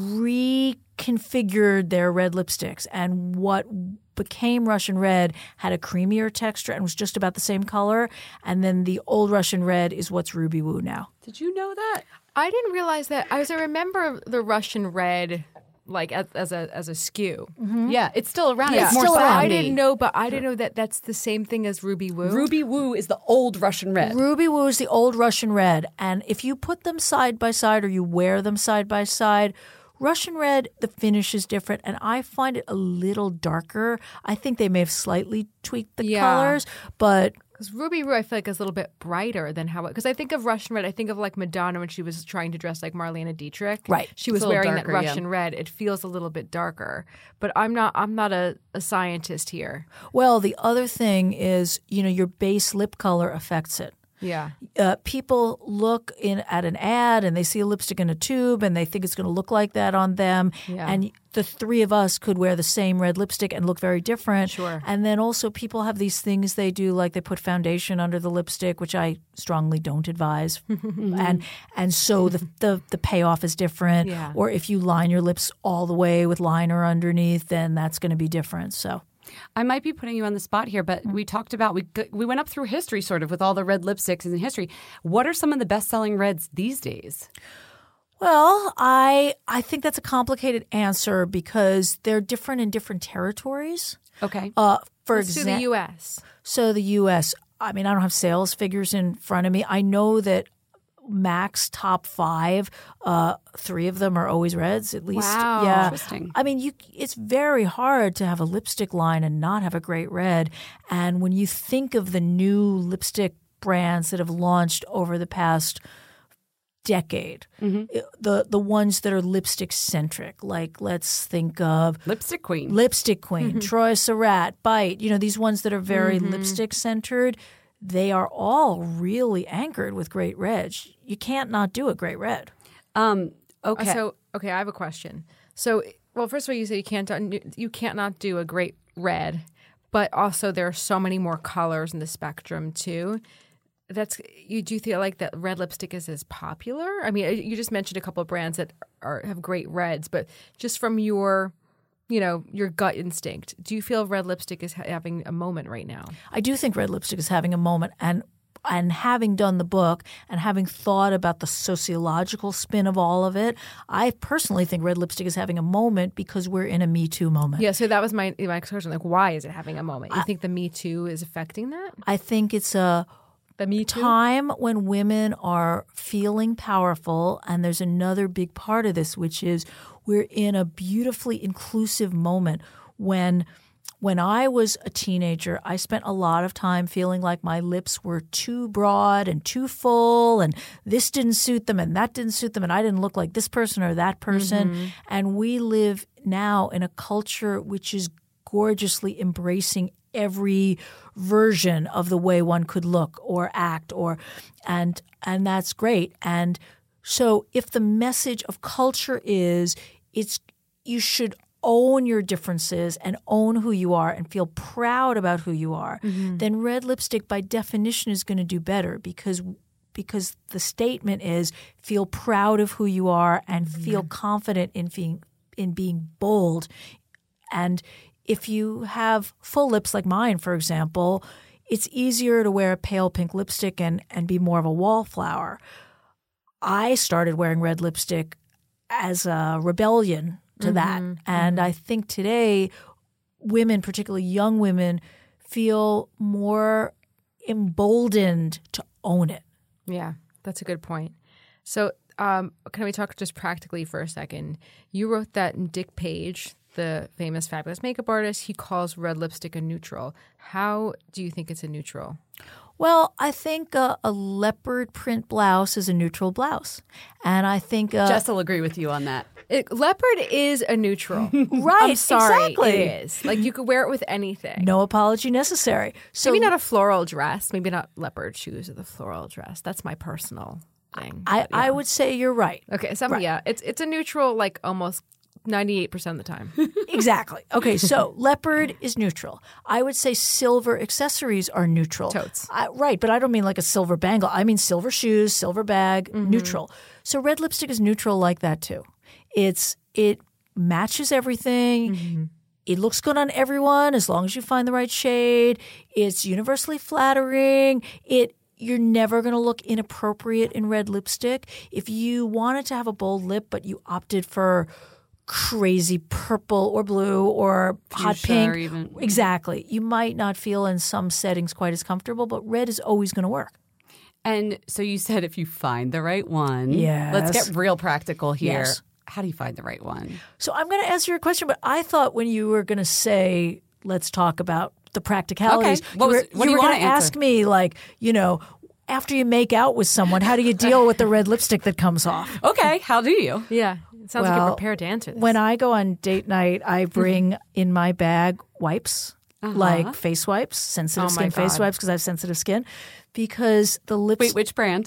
reconfigured their red lipsticks, and what became Russian Red had a creamier texture and was just about the same color. And then the old Russian Red is what's Ruby Woo now. Did you know that? I didn't realize that. I remember the Russian red like as a SKU. Yeah, it's still around. Yeah. It's more Still around. I sandy. didn't know, but I didn't know that that's the same thing as Ruby Woo. Ruby Woo is the old Russian red. Ruby Woo is the old Russian Red. And if you put them side by side or you wear them side by side, Russian Red, the finish is different, and I find it a little darker. I think they may have slightly tweaked the colors, but Because Ruby Woo, I feel like is a little bit brighter than how. Because I think of Russian Red, I think of like Madonna when she was trying to dress like Marlene Dietrich. Right. She was a little wearing darker, that yeah. Russian Red. It feels a little bit darker. But I'm not a scientist here. well, the other thing is, your base lip color affects it. Yeah. People look at an ad and they see a lipstick in a tube and they think it's going to look like that on them. Yeah. And the three of us could wear the same red lipstick and look very different. Sure. And then also people have these things they do, like they put foundation under the lipstick, which I strongly don't advise. and so the payoff is different. Yeah. Or if you line your lips all the way with liner underneath, then that's going to be different. So. I might be putting you on the spot here, but we talked about we went up through history sort of with all the red lipsticks in history. What are some of the best-selling reds these days? Well, I think that's a complicated answer because they're different in different territories. Okay. For Let's do the example, U.S. so the U.S. I mean, I don't have sales figures in front of me. I know that max top 5, 3 of them are always reds at least. Wow. Yeah. Interesting. I mean, it's very hard to have a lipstick line and not have a great red. And when you think of the new lipstick brands that have launched over the past decade, the ones that are lipstick centric, like let's think of Lipstick Queen, Troy Surratt, Bite, these ones that are very lipstick centered, they are all really anchored with great red. You can't not do a great red. Okay. So, I have a question. So, well, first of all, you say you can't not do a great red, but also there are so many more colors in the spectrum too. Do you feel like that red lipstick is as popular? I mean, you just mentioned a couple of brands that have great reds, but just from your gut instinct, do you feel red lipstick is having a moment right now? I do think red lipstick is having a moment, and having done the book and having thought about the sociological spin of all of it, I personally think red lipstick is having a moment because we're in a Me Too moment. Yeah, so that was my question. Like, why is it having a moment? You think the Me Too is affecting that? I think it's the Me Too time when women are feeling powerful, and there's another big part of this, which is we're in a beautifully inclusive moment. When I was a teenager, I spent a lot of time feeling like my lips were too broad and too full, and this didn't suit them and that didn't suit them, and I didn't look like this person or that person. And we live now in a culture which is gorgeously embracing every version of the way one could look or act, and that's great. And so if the message of culture is you should own your differences and own who you are and feel proud about who you are, then red lipstick by definition is going to do better because the statement is feel proud of who you are and feel confident in being bold. And if you have full lips like mine, for example, it's easier to wear a pale pink lipstick and be more of a wallflower. I started wearing red lipstick as a rebellion to that. And I think today women, particularly young women, feel more emboldened to own it. Yeah, that's a good point. So can we talk just practically for a second? You wrote that in Dick Page, the famous fabulous makeup artist, he calls red lipstick a neutral. How do you think it's a neutral? Well, I think a leopard print blouse is a neutral blouse. And I think Jess will agree with you on that. Leopard is a neutral. Right, I'm sorry, exactly. It is. Like, you could wear it with anything. No apology necessary. So maybe not a floral dress. Maybe not leopard shoes or the floral dress. That's my personal thing. I would say you're right. Okay, yeah. It's a neutral, like, almost 98% of the time. Exactly. Okay, so leopard is neutral. I would say silver accessories are neutral. Totes. Right, but I don't mean like a silver bangle. I mean silver shoes, silver bag, neutral. So red lipstick is neutral like that too. It matches everything. It looks good on everyone as long as you find the right shade. It's universally flattering. You're never going to look inappropriate in red lipstick. If you wanted to have a bold lip but you opted for crazy purple or blue or hot pink, or even. Exactly, you might not feel in some settings quite as comfortable, but red is always going to work. And so you said if you find the right one. Yes. Let's get real practical here. Yes. How do you find the right one? So I'm going to answer your question, but I thought when you were going to say, let's talk about the practicalities, Okay. What do you were want going to ask me, like, after you make out with someone, how do you deal with the red lipstick that comes off? Okay, how do you? Yeah. It sounds like you're prepared to answer this. When I go on date night, I bring in my bag wipes, like face wipes, sensitive skin face wipes, because I have sensitive skin. Because the lips. Wait, which brand?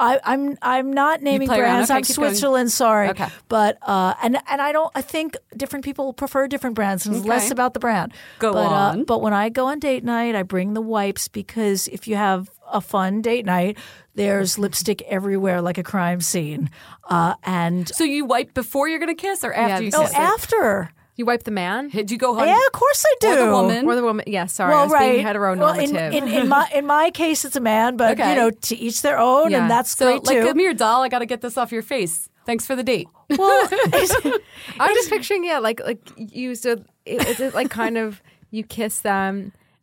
I'm not naming brands. Okay, I'm Switzerland. Sorry, Okay. But and I think different people prefer different brands, and it's less about the brand. Go on. But when I go on date night, I bring the wipes because if you have a fun date night, there's lipstick everywhere like a crime scene. And So you wipe before you're going to kiss or after you kiss? after. you wipe the man? Did you go home? Yeah, of course I do. Or the woman? Or the woman? Yeah, sorry. Well, I was right. being heteronormative. Well, in my case, it's a man, but Okay. to each their own, Yeah. and that's So, great too. come here, doll. I got to get this off your face. Thanks for the date. Well, I'm just picturing, like you. So it's like kind of you kiss them,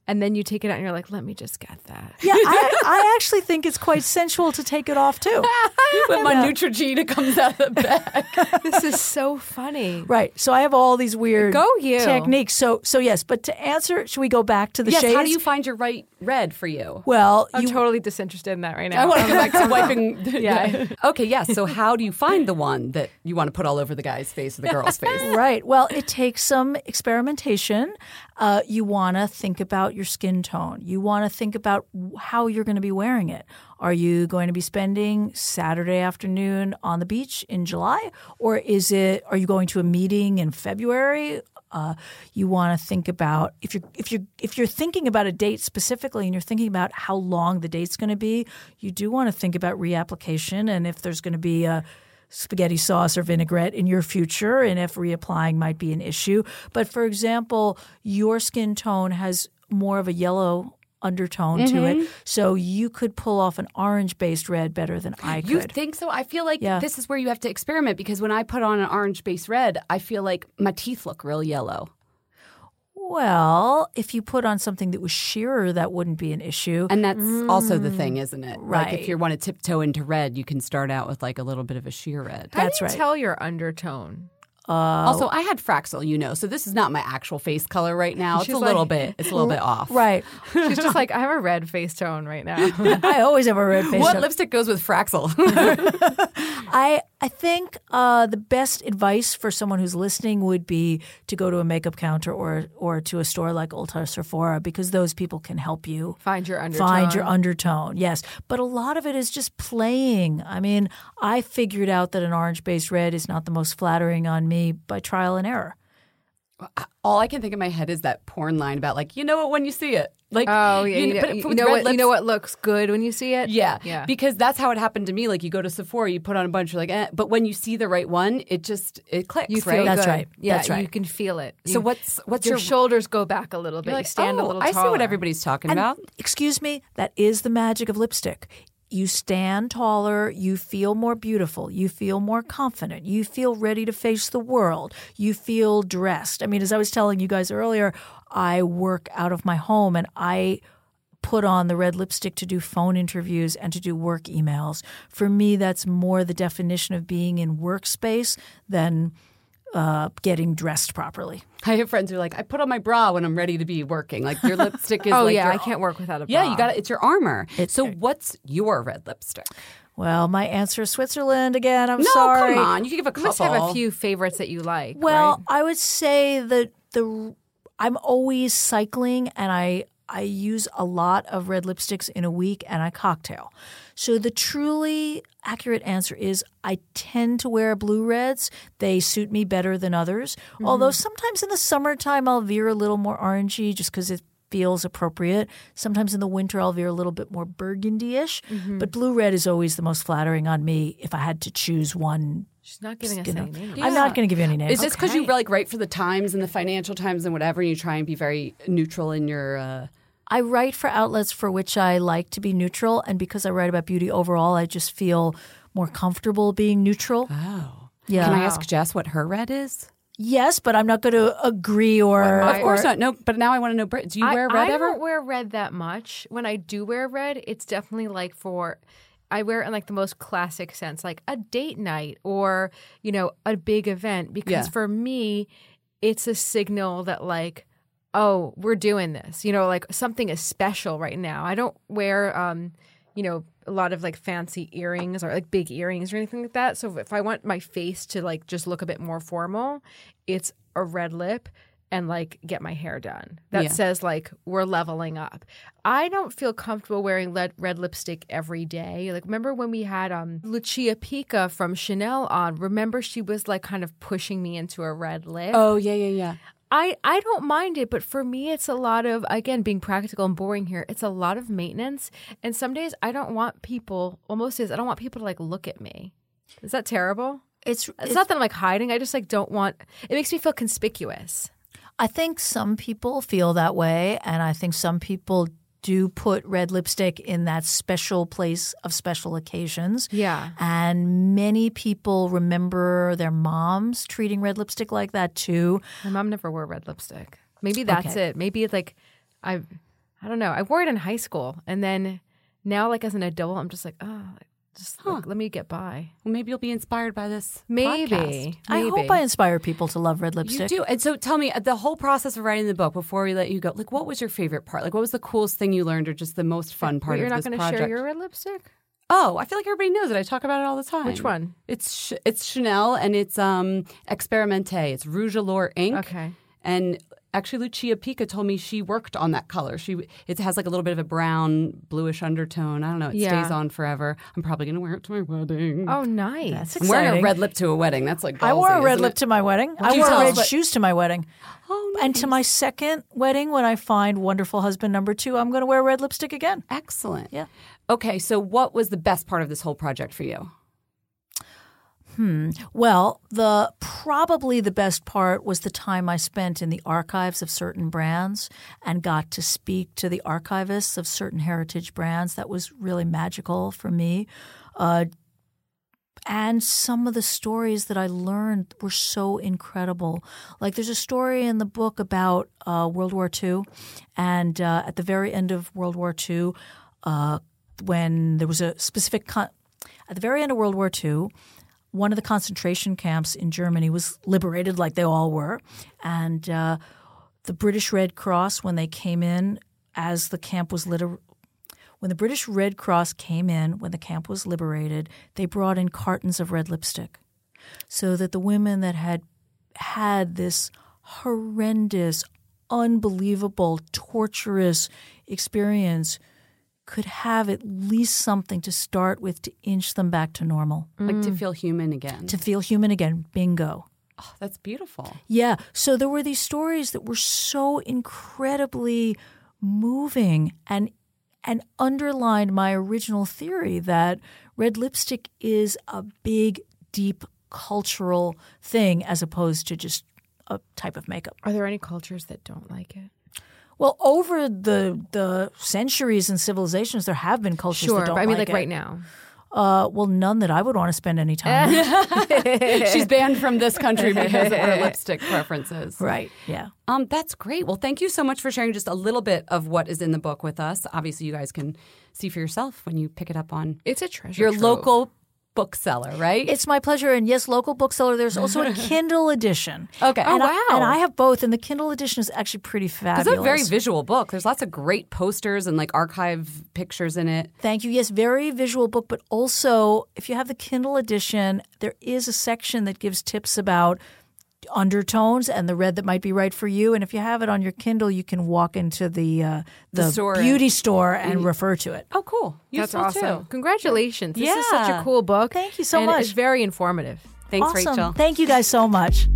and then you take it out and you're like, let me just get that. Yeah, I actually think it's quite sensual to take it off too. When my Neutrogena comes out of the bag. This is so funny. Right. So I have all these weird Go you. techniques. So yes, but to answer, should we go back to the Yes, shades? how do you find your right red for you? Well, I'm totally disinterested in that right now. I want to go back to wiping. Yeah. Okay, yes. So how do you find the one that you want to put all over the guy's face or the girl's face? Right. Well, it takes some experimentation. You want to think about your skin tone. You want to think about how you're going to be wearing it. Are you going to be spending Saturday afternoon on the beach in July, or are you going to a meeting in February? You want to think about if you're thinking about a date specifically, and you're thinking about how long the date's going to be. You do want to think about reapplication, and if there's going to be a spaghetti sauce or vinaigrette in your future, and if reapplying might be an issue. But for example, your skin tone has more of a yellow undertone to it, so you could pull off an orange-based red better than I could. You think so? I feel like this is where you have to experiment, because when I put on an orange-based red, I feel like my teeth look real yellow. Well, if you put on something that was sheerer, that wouldn't be an issue. And that's also the thing, isn't it? Right. Like if you want to tiptoe into red, you can start out with like a little bit of a sheer red. How That's do you right. tell your undertone? Also, I had Fraxel, so this is not my actual face color right now. It's She's a little like- bit off. Right. She's just like, I have a red face tone right now. I always have a red face. What lipstick goes with Fraxel? I think the best advice for someone who's listening would be to go to a makeup counter or to a store like Ulta, Sephora, because those people can help you Find your undertone. find your undertone. Yes, but a lot of it is just playing. I mean, I figured out that an orange-based red is not the most flattering on me by trial and error. All I can think in my head is that porn line about like, you know it when you see it. Like, Oh, yeah. You know what lips- looks good when you see it? Yeah, because that's how it happened to me. Like, you go to Sephora, you put on a bunch, you're like, but when you see the right one, it clicks, You feel right? That's good. right. Yeah, That's right. you can feel it. So You- what's your shoulders go back a little bit. You're You like, stand a little I taller. see what everybody's talking And, about. excuse me, that is the magic of lipstick. You stand taller, you feel more beautiful, you feel more confident, you feel ready to face the world, you feel dressed. I mean, as I was telling you guys earlier, I work out of my home and I put on the red lipstick to do phone interviews and to do work emails. For me, that's more the definition of being in workspace than getting dressed properly. I have friends who are like, I put on my bra when I'm ready to be working. Like, your lipstick is Oh, like yeah. your- I can't work without a bra. Yeah, you got it. It's your armor. So what's your red lipstick? Well, my answer is Switzerland again. I'm No, sorry. come on. You can give a You couple. must have a few favorites that you like. Well, right? I would say that I'm always cycling, and I use a lot of red lipsticks in a week, and I cocktail. So the truly accurate answer is I tend to wear blue reds. They suit me better than others. Although sometimes in the summertime I'll veer a little more orangey just because it feels appropriate. Sometimes in the winter I'll veer a little bit more burgundy-ish. But blue red is always the most flattering on me if I had to choose one. She's not giving us any names. I'm not going to give you any names. Is this because you like write for the Times and the Financial Times and whatever, and you try and be very neutral in your I write for outlets for which I like to be neutral, and because I write about beauty overall, I just feel more comfortable being neutral. Oh. Yeah. Can I ask Jess what her red is? Yes, but I'm not going to agree or. Of course not. No, but now I want to know, Britt, do you wear red I ever? don't wear red that much. When I do wear red, it's definitely like I wear it in like the most classic sense, like a date night or, a big event. Because for me, it's a signal that like, oh, we're doing this. Like something is special right now. I don't wear, a lot of like fancy earrings or like big earrings or anything like that. So if I want my face to like just look a bit more formal, it's a red lip and like get my hair done. That says like we're leveling up. I don't feel comfortable wearing red lipstick every day. Like remember when we had Lucia Pica from Chanel on? Remember she was like kind of pushing me into a red lip. Oh, yeah. I don't mind it, but for me, it's a lot of, again, being practical and boring here, it's a lot of maintenance. And some days I don't want people, well, most days I don't want people to like look at me. Is that terrible? It's not that I'm like hiding. I just like don't want, it makes me feel conspicuous. I think some people feel that way, and I think some people do put red lipstick in that special place of special occasions. Yeah. And many people remember their moms treating red lipstick like that too. My mom never wore red lipstick. Maybe that's it. Maybe it's like I don't know. I wore it in high school, and then now, like as an adult, I'm just like, like, let me get by. Well, maybe you'll be inspired by this Maybe. podcast. I hope I inspire people to love red lipstick. You do. And so tell me, the whole process of writing the book, before we let you go, like what was your favorite part? Like what was the coolest thing you learned or just the most fun part of this project? You're not going to share your red lipstick? Oh, I feel like everybody knows it. I talk about it all the time. Which one? It's Chanel, and it's Experimente. It's Rouge Allure ink. Okay. And actually, Lucia Pica told me she worked on that color. It has like a little bit of a brown, bluish undertone. I don't know. It stays on forever. I'm probably going to wear it to my wedding. Oh, nice. That's I'm exciting. wearing a red lip to a wedding. That's like ballsy, I wore a red isn't lip it? to my wedding. I you wore tell red us? shoes to my wedding. Oh, nice. And to my second wedding, when I find wonderful husband number 2, I'm going to wear red lipstick again. Excellent. Yeah. Okay, so what was the best part of this whole project for you? Well, probably the best part was the time I spent in the archives of certain brands and got to speak to the archivists of certain heritage brands. That was really magical for me. And some of the stories that I learned were so incredible. Like there's a story in the book about World War II, and at the very end of World War II, when there was a specific at the very end of World War II, one of the concentration camps in Germany was liberated, like they all were, and the British Red Cross, when they came in, as the camp was when the British Red Cross came in, when the camp was liberated, they brought in cartons of red lipstick, so that the women that had this horrendous, unbelievable, torturous experience could have at least something to start with to inch them back to normal. Like to feel human again. To feel human again. Bingo. Oh, that's beautiful. Yeah. So there were these stories that were so incredibly moving and underlined my original theory that red lipstick is a big, deep cultural thing as opposed to just a type of makeup. Are there any cultures that don't like it? Well, over the centuries and civilizations, there have been cultures that don't but I mean, like it. right now. Well, none that I would want to spend any time with. She's banned from this country because of her lipstick preferences. Right, yeah. That's great. Well, thank you so much for sharing just a little bit of what is in the book with us. Obviously, you guys can see for yourself when you pick it up on It's a treasure your trove. local bookseller, right? It's my pleasure. And yes, local bookseller. There's also a Kindle edition. Okay. And wow. and I have both. And the Kindle edition is actually pretty fabulous. It's a very visual book. There's lots of great posters and like archive pictures in it. Thank you. Yes, very visual book. But also, if you have the Kindle edition, there is a section that gives tips about undertones and the red that might be right for you. And if you have it on your Kindle, you can walk into the store beauty store and refer to it. Oh, cool. That's Useful awesome. too. Congratulations. This is such Yeah. a cool book. Thank you so and much. It's very informative. Thanks, Awesome. Rachel. Thank you guys so much.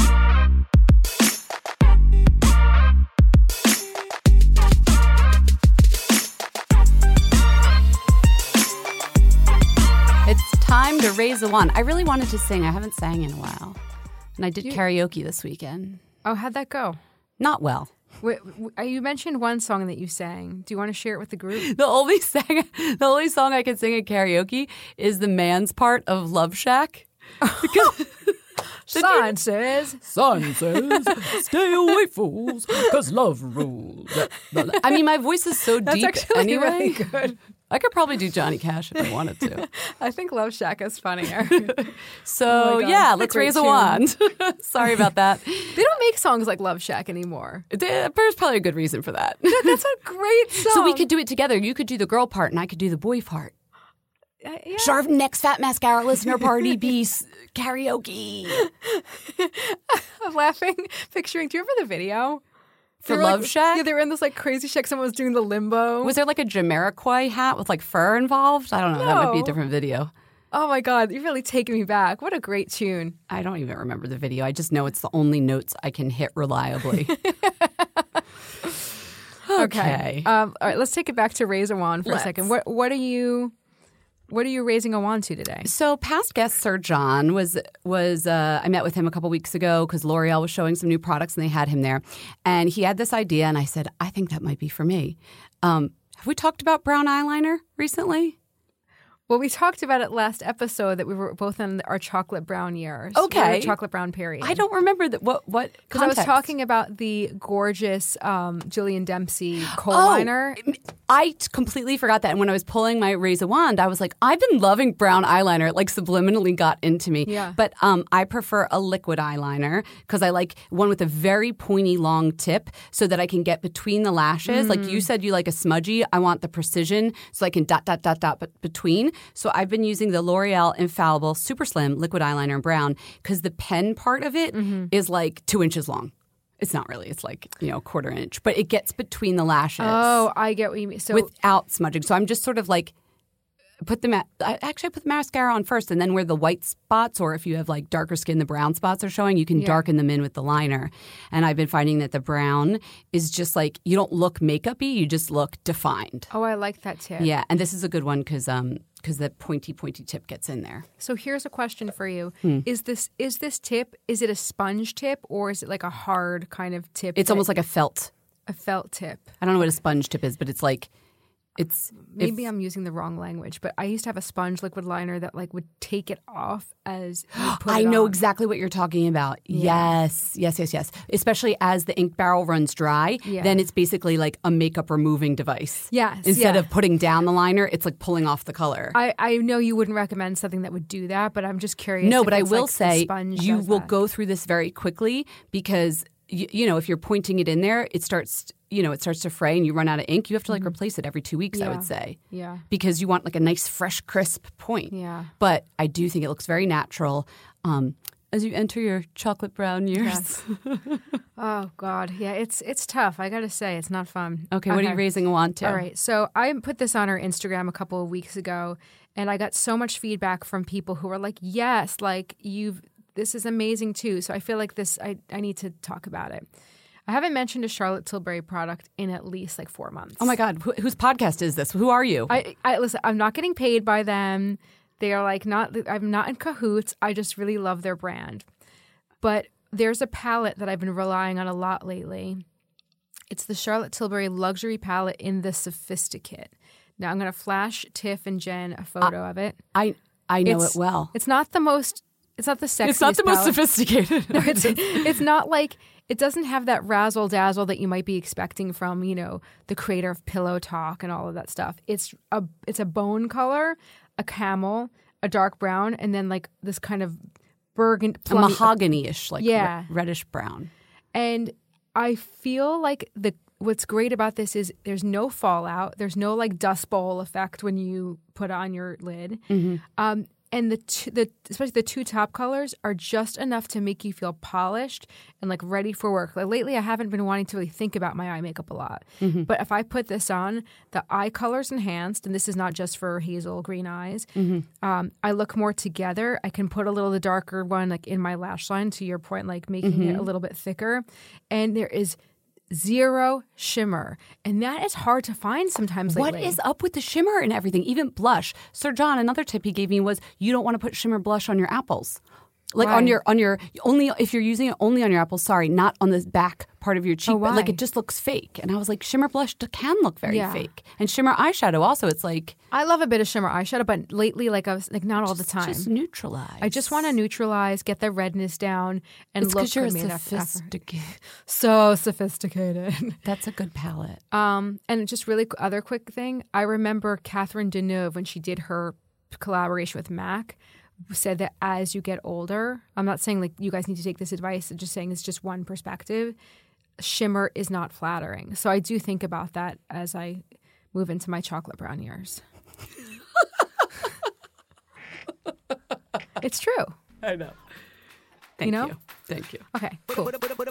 It's time to raise the wand. I really wanted to sing. I haven't sang in a while. And I did karaoke this weekend. Oh, how'd that go? Not well. You mentioned one song that you sang. Do you want to share it with the group? The only song I can sing at karaoke is the man's part of Love Shack. Son says. Son says, stay away, fools, because love rules. I mean, my voice is so That's deep actually anyway. really good. I could probably do Johnny Cash if I wanted to. I think Love Shack is funnier. So, Oh my God. yeah, What a let's great raise a tune. wand. Sorry about that. They don't make songs like Love Shack anymore. There's probably a good reason for that. That's a great song. So we could do it together. You could do the girl part and I could do the boy part. Yeah. Sharp next Fat Mascara listener party beast karaoke. I'm laughing, picturing. Do you remember the video? For They were, Love like, Shack? Yeah, they were in this like crazy shack. Someone was doing the limbo. Was there like a Jamiroquai hat with like fur involved? I don't know. That might be a No. different video. Oh my God, you're really taking me back. What a great tune. I don't even remember the video. I just know it's the only notes I can hit reliably. Okay. All right, let's take it back to raise a wand for a Let's. second. What are you raising a wand to today? So past guest Sir John was I met with him a couple weeks ago because L'Oreal was showing some new products and they had him there. And he had this idea and I said, I think that might be for me. Have we talked about brown eyeliner recently? Well, we talked about it last episode that we were both in our chocolate brown years. Okay. We were in the chocolate brown period. I don't remember that. What? Because I was talking about the gorgeous Julian Dempsey kohl liner. I completely forgot that. And when I was pulling my razor wand, I was like, I've been loving brown eyeliner. It like subliminally got into me. Yeah. But I prefer a liquid eyeliner because I like one with a very pointy long tip so that I can get between the lashes. Like you said, you like a smudgy. I want the precision so I can dot, between. So I've been using the L'Oreal Infallible Super Slim liquid eyeliner in brown because the pen part of it is like 2 inches long. It's not really. It's like, a quarter inch. But it gets between the lashes. Oh, I get what you mean. So without smudging. So I'm just sort of like I put the mascara on first, and then where the white spots, or if you have like darker skin, the brown spots are showing, you can darken them in with the liner. And I've been finding that the brown is just like, you don't look makeup-y, you just look defined. Oh, I like that tip. Yeah, and this is a good one because the pointy tip gets in there. So here's a question for you. Is this tip, is it a sponge tip or is it like a hard kind of tip? It's almost like a felt. A felt tip. I don't know what a sponge tip is, but it's like Maybe I'm using the wrong language, but I used to have a sponge liquid liner that like would take it off as you put I it know on. exactly what you're talking about. Yeah. Yes. Especially as the ink barrel runs dry, then it's basically like a makeup removing device. Yes. Instead of putting down the liner, it's like pulling off the color. I know you wouldn't recommend something that would do that, but I'm just curious. No, if but I it's will like the say sponge you does will that. go through this very quickly because if you're pointing it in there, it starts to fray and you run out of ink. You have to like replace it every 2 weeks, I would say. Yeah. Because you want like a nice, fresh, crisp point. Yeah. But I do think it looks very natural as you enter your chocolate brown years. Yes. Oh, God. Yeah, it's tough. I got to say, it's not fun. Okay, what are you raising a wand to? All right. So I put this on our Instagram a couple of weeks ago, and I got so much feedback from people who were like, yes, like this is amazing too. So I feel like I need to talk about it. I haven't mentioned a Charlotte Tilbury product in at least like 4 months. Oh my God, whose podcast is this? Who are you? I listen, I'm not getting paid by them. They are like I'm not in cahoots. I just really love their brand. But there's a palette that I've been relying on a lot lately. It's the Charlotte Tilbury luxury palette in the Sophisticate. Now I'm going to flash Tiff and Jen a photo of it. I know it well. It's not the sexiest It's not the most palette. sophisticated. No, it's not like, it doesn't have that razzle dazzle that you might be expecting from, the creator of Pillow Talk and all of that stuff. It's a bone color, a camel, a dark brown, and then like this kind of burgundy, a mahogany-ish, like reddish brown. And I feel like what's great about this is there's no fallout. There's no like dust bowl effect when you put on your lid. Mm-hmm. And especially the two top colors are just enough to make you feel polished and like ready for work. Like lately, I haven't been wanting to really think about my eye makeup a lot. Mm-hmm. But if I put this on, the eye color's enhanced, and this is not just for hazel green eyes. Mm-hmm. I look more together. I can put a little of the darker one like in my lash line, to your point, like making it a little bit thicker. And there is zero shimmer. And that is hard to find sometimes lately. What is up with the shimmer and everything? Even blush. Sir John, another tip he gave me was you don't want to put shimmer blush on your apples. Like on your only if you're using it only on your apples, not on the back part of your cheek. But like it just looks fake. And I was like, shimmer blush can look very fake. And shimmer eyeshadow also, it's like I love a bit of shimmer eyeshadow, but lately I was like not all the time. Just neutralize. I just want to neutralize, get the redness down, and it's look because you're sophisticated. So sophisticated. That's a good palette. And just really other quick thing. I remember Catherine Deneuve when she did her collaboration with MAC. Said that as you get older, I'm not saying like you guys need to take this advice, I'm just saying it's just one perspective, shimmer is not flattering. So I do think about that as I move into my chocolate brown years. It's true. I know. Thank you. Thank you. Okay, cool.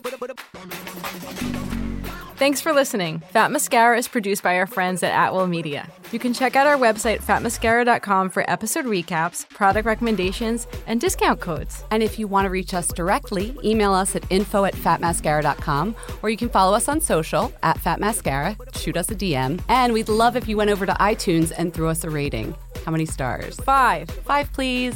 Thanks for listening. Fat Mascara is produced by our friends at Atwell Media. You can check out our website, fatmascara.com, for episode recaps, product recommendations, and discount codes. And if you want to reach us directly, email us at info@fatmascara.com, or you can follow us on social @fatmascara, shoot us a DM, and we'd love if you went over to iTunes and threw us a rating. How many stars? 5. 5, please.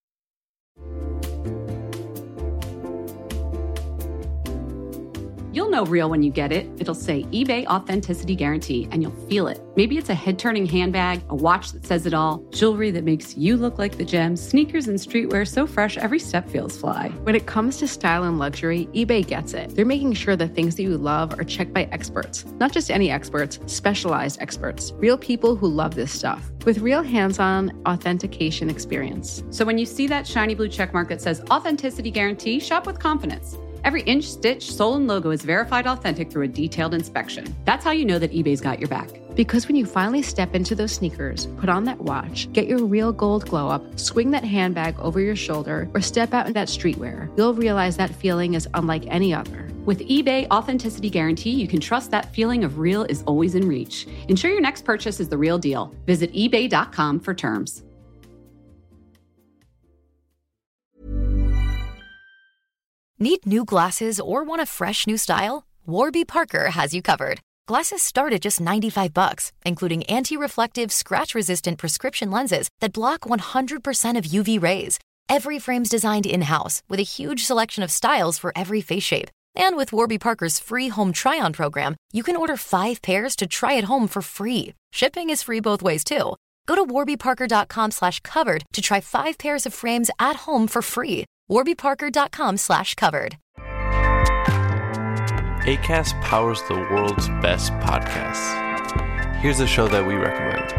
You'll know real when you get it. It'll say eBay Authenticity Guarantee, and you'll feel it. Maybe it's a head-turning handbag, a watch that says it all, jewelry that makes you look like the gems, sneakers and streetwear so fresh every step feels fly. When it comes to style and luxury, eBay gets it. They're making sure the things that you love are checked by experts. Not just any experts, specialized experts. Real people who love this stuff. With real hands-on authentication experience. So when you see that shiny blue checkmark that says Authenticity Guarantee, shop with confidence. Every inch, stitch, sole, and logo is verified authentic through a detailed inspection. That's how you know that eBay's got your back. Because when you finally step into those sneakers, put on that watch, get your real gold glow up, swing that handbag over your shoulder, or step out in that streetwear, you'll realize that feeling is unlike any other. With eBay Authenticity Guarantee, you can trust that feeling of real is always in reach. Ensure your next purchase is the real deal. Visit ebay.com for terms. Need new glasses or want a fresh new style? Warby Parker has you covered. Glasses start at just $95, including anti-reflective, scratch-resistant prescription lenses that block 100% of UV rays. Every frame's designed in-house with a huge selection of styles for every face shape. And with Warby Parker's free home try-on program, you can order 5 pairs to try at home for free. Shipping is free both ways, too. Go to warbyparker.com/covered to try 5 pairs of frames at home for free. warbyparker.com/covered. Acast powers the world's best podcasts. Here's a show that we recommend.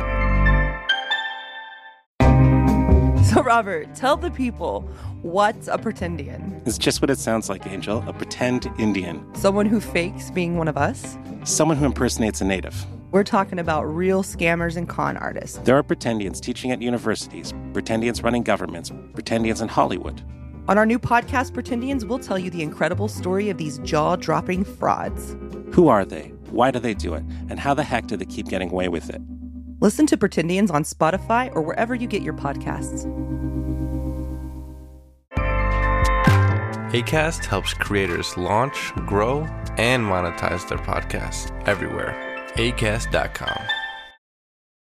So, Robert, tell the people, what's a pretendian? It's just what it sounds like, Angel. A pretend Indian. Someone who fakes being one of us? Someone who impersonates a native. We're talking about real scammers and con artists. There are pretendians teaching at universities, pretendians running governments, pretendians in Hollywood. On our new podcast, Pretendians, we'll tell you the incredible story of these jaw-dropping frauds. Who are they? Why do they do it? And how the heck do they keep getting away with it? Listen to Pretendians on Spotify or wherever you get your podcasts. Acast helps creators launch, grow, and monetize their podcasts everywhere. Acast.com.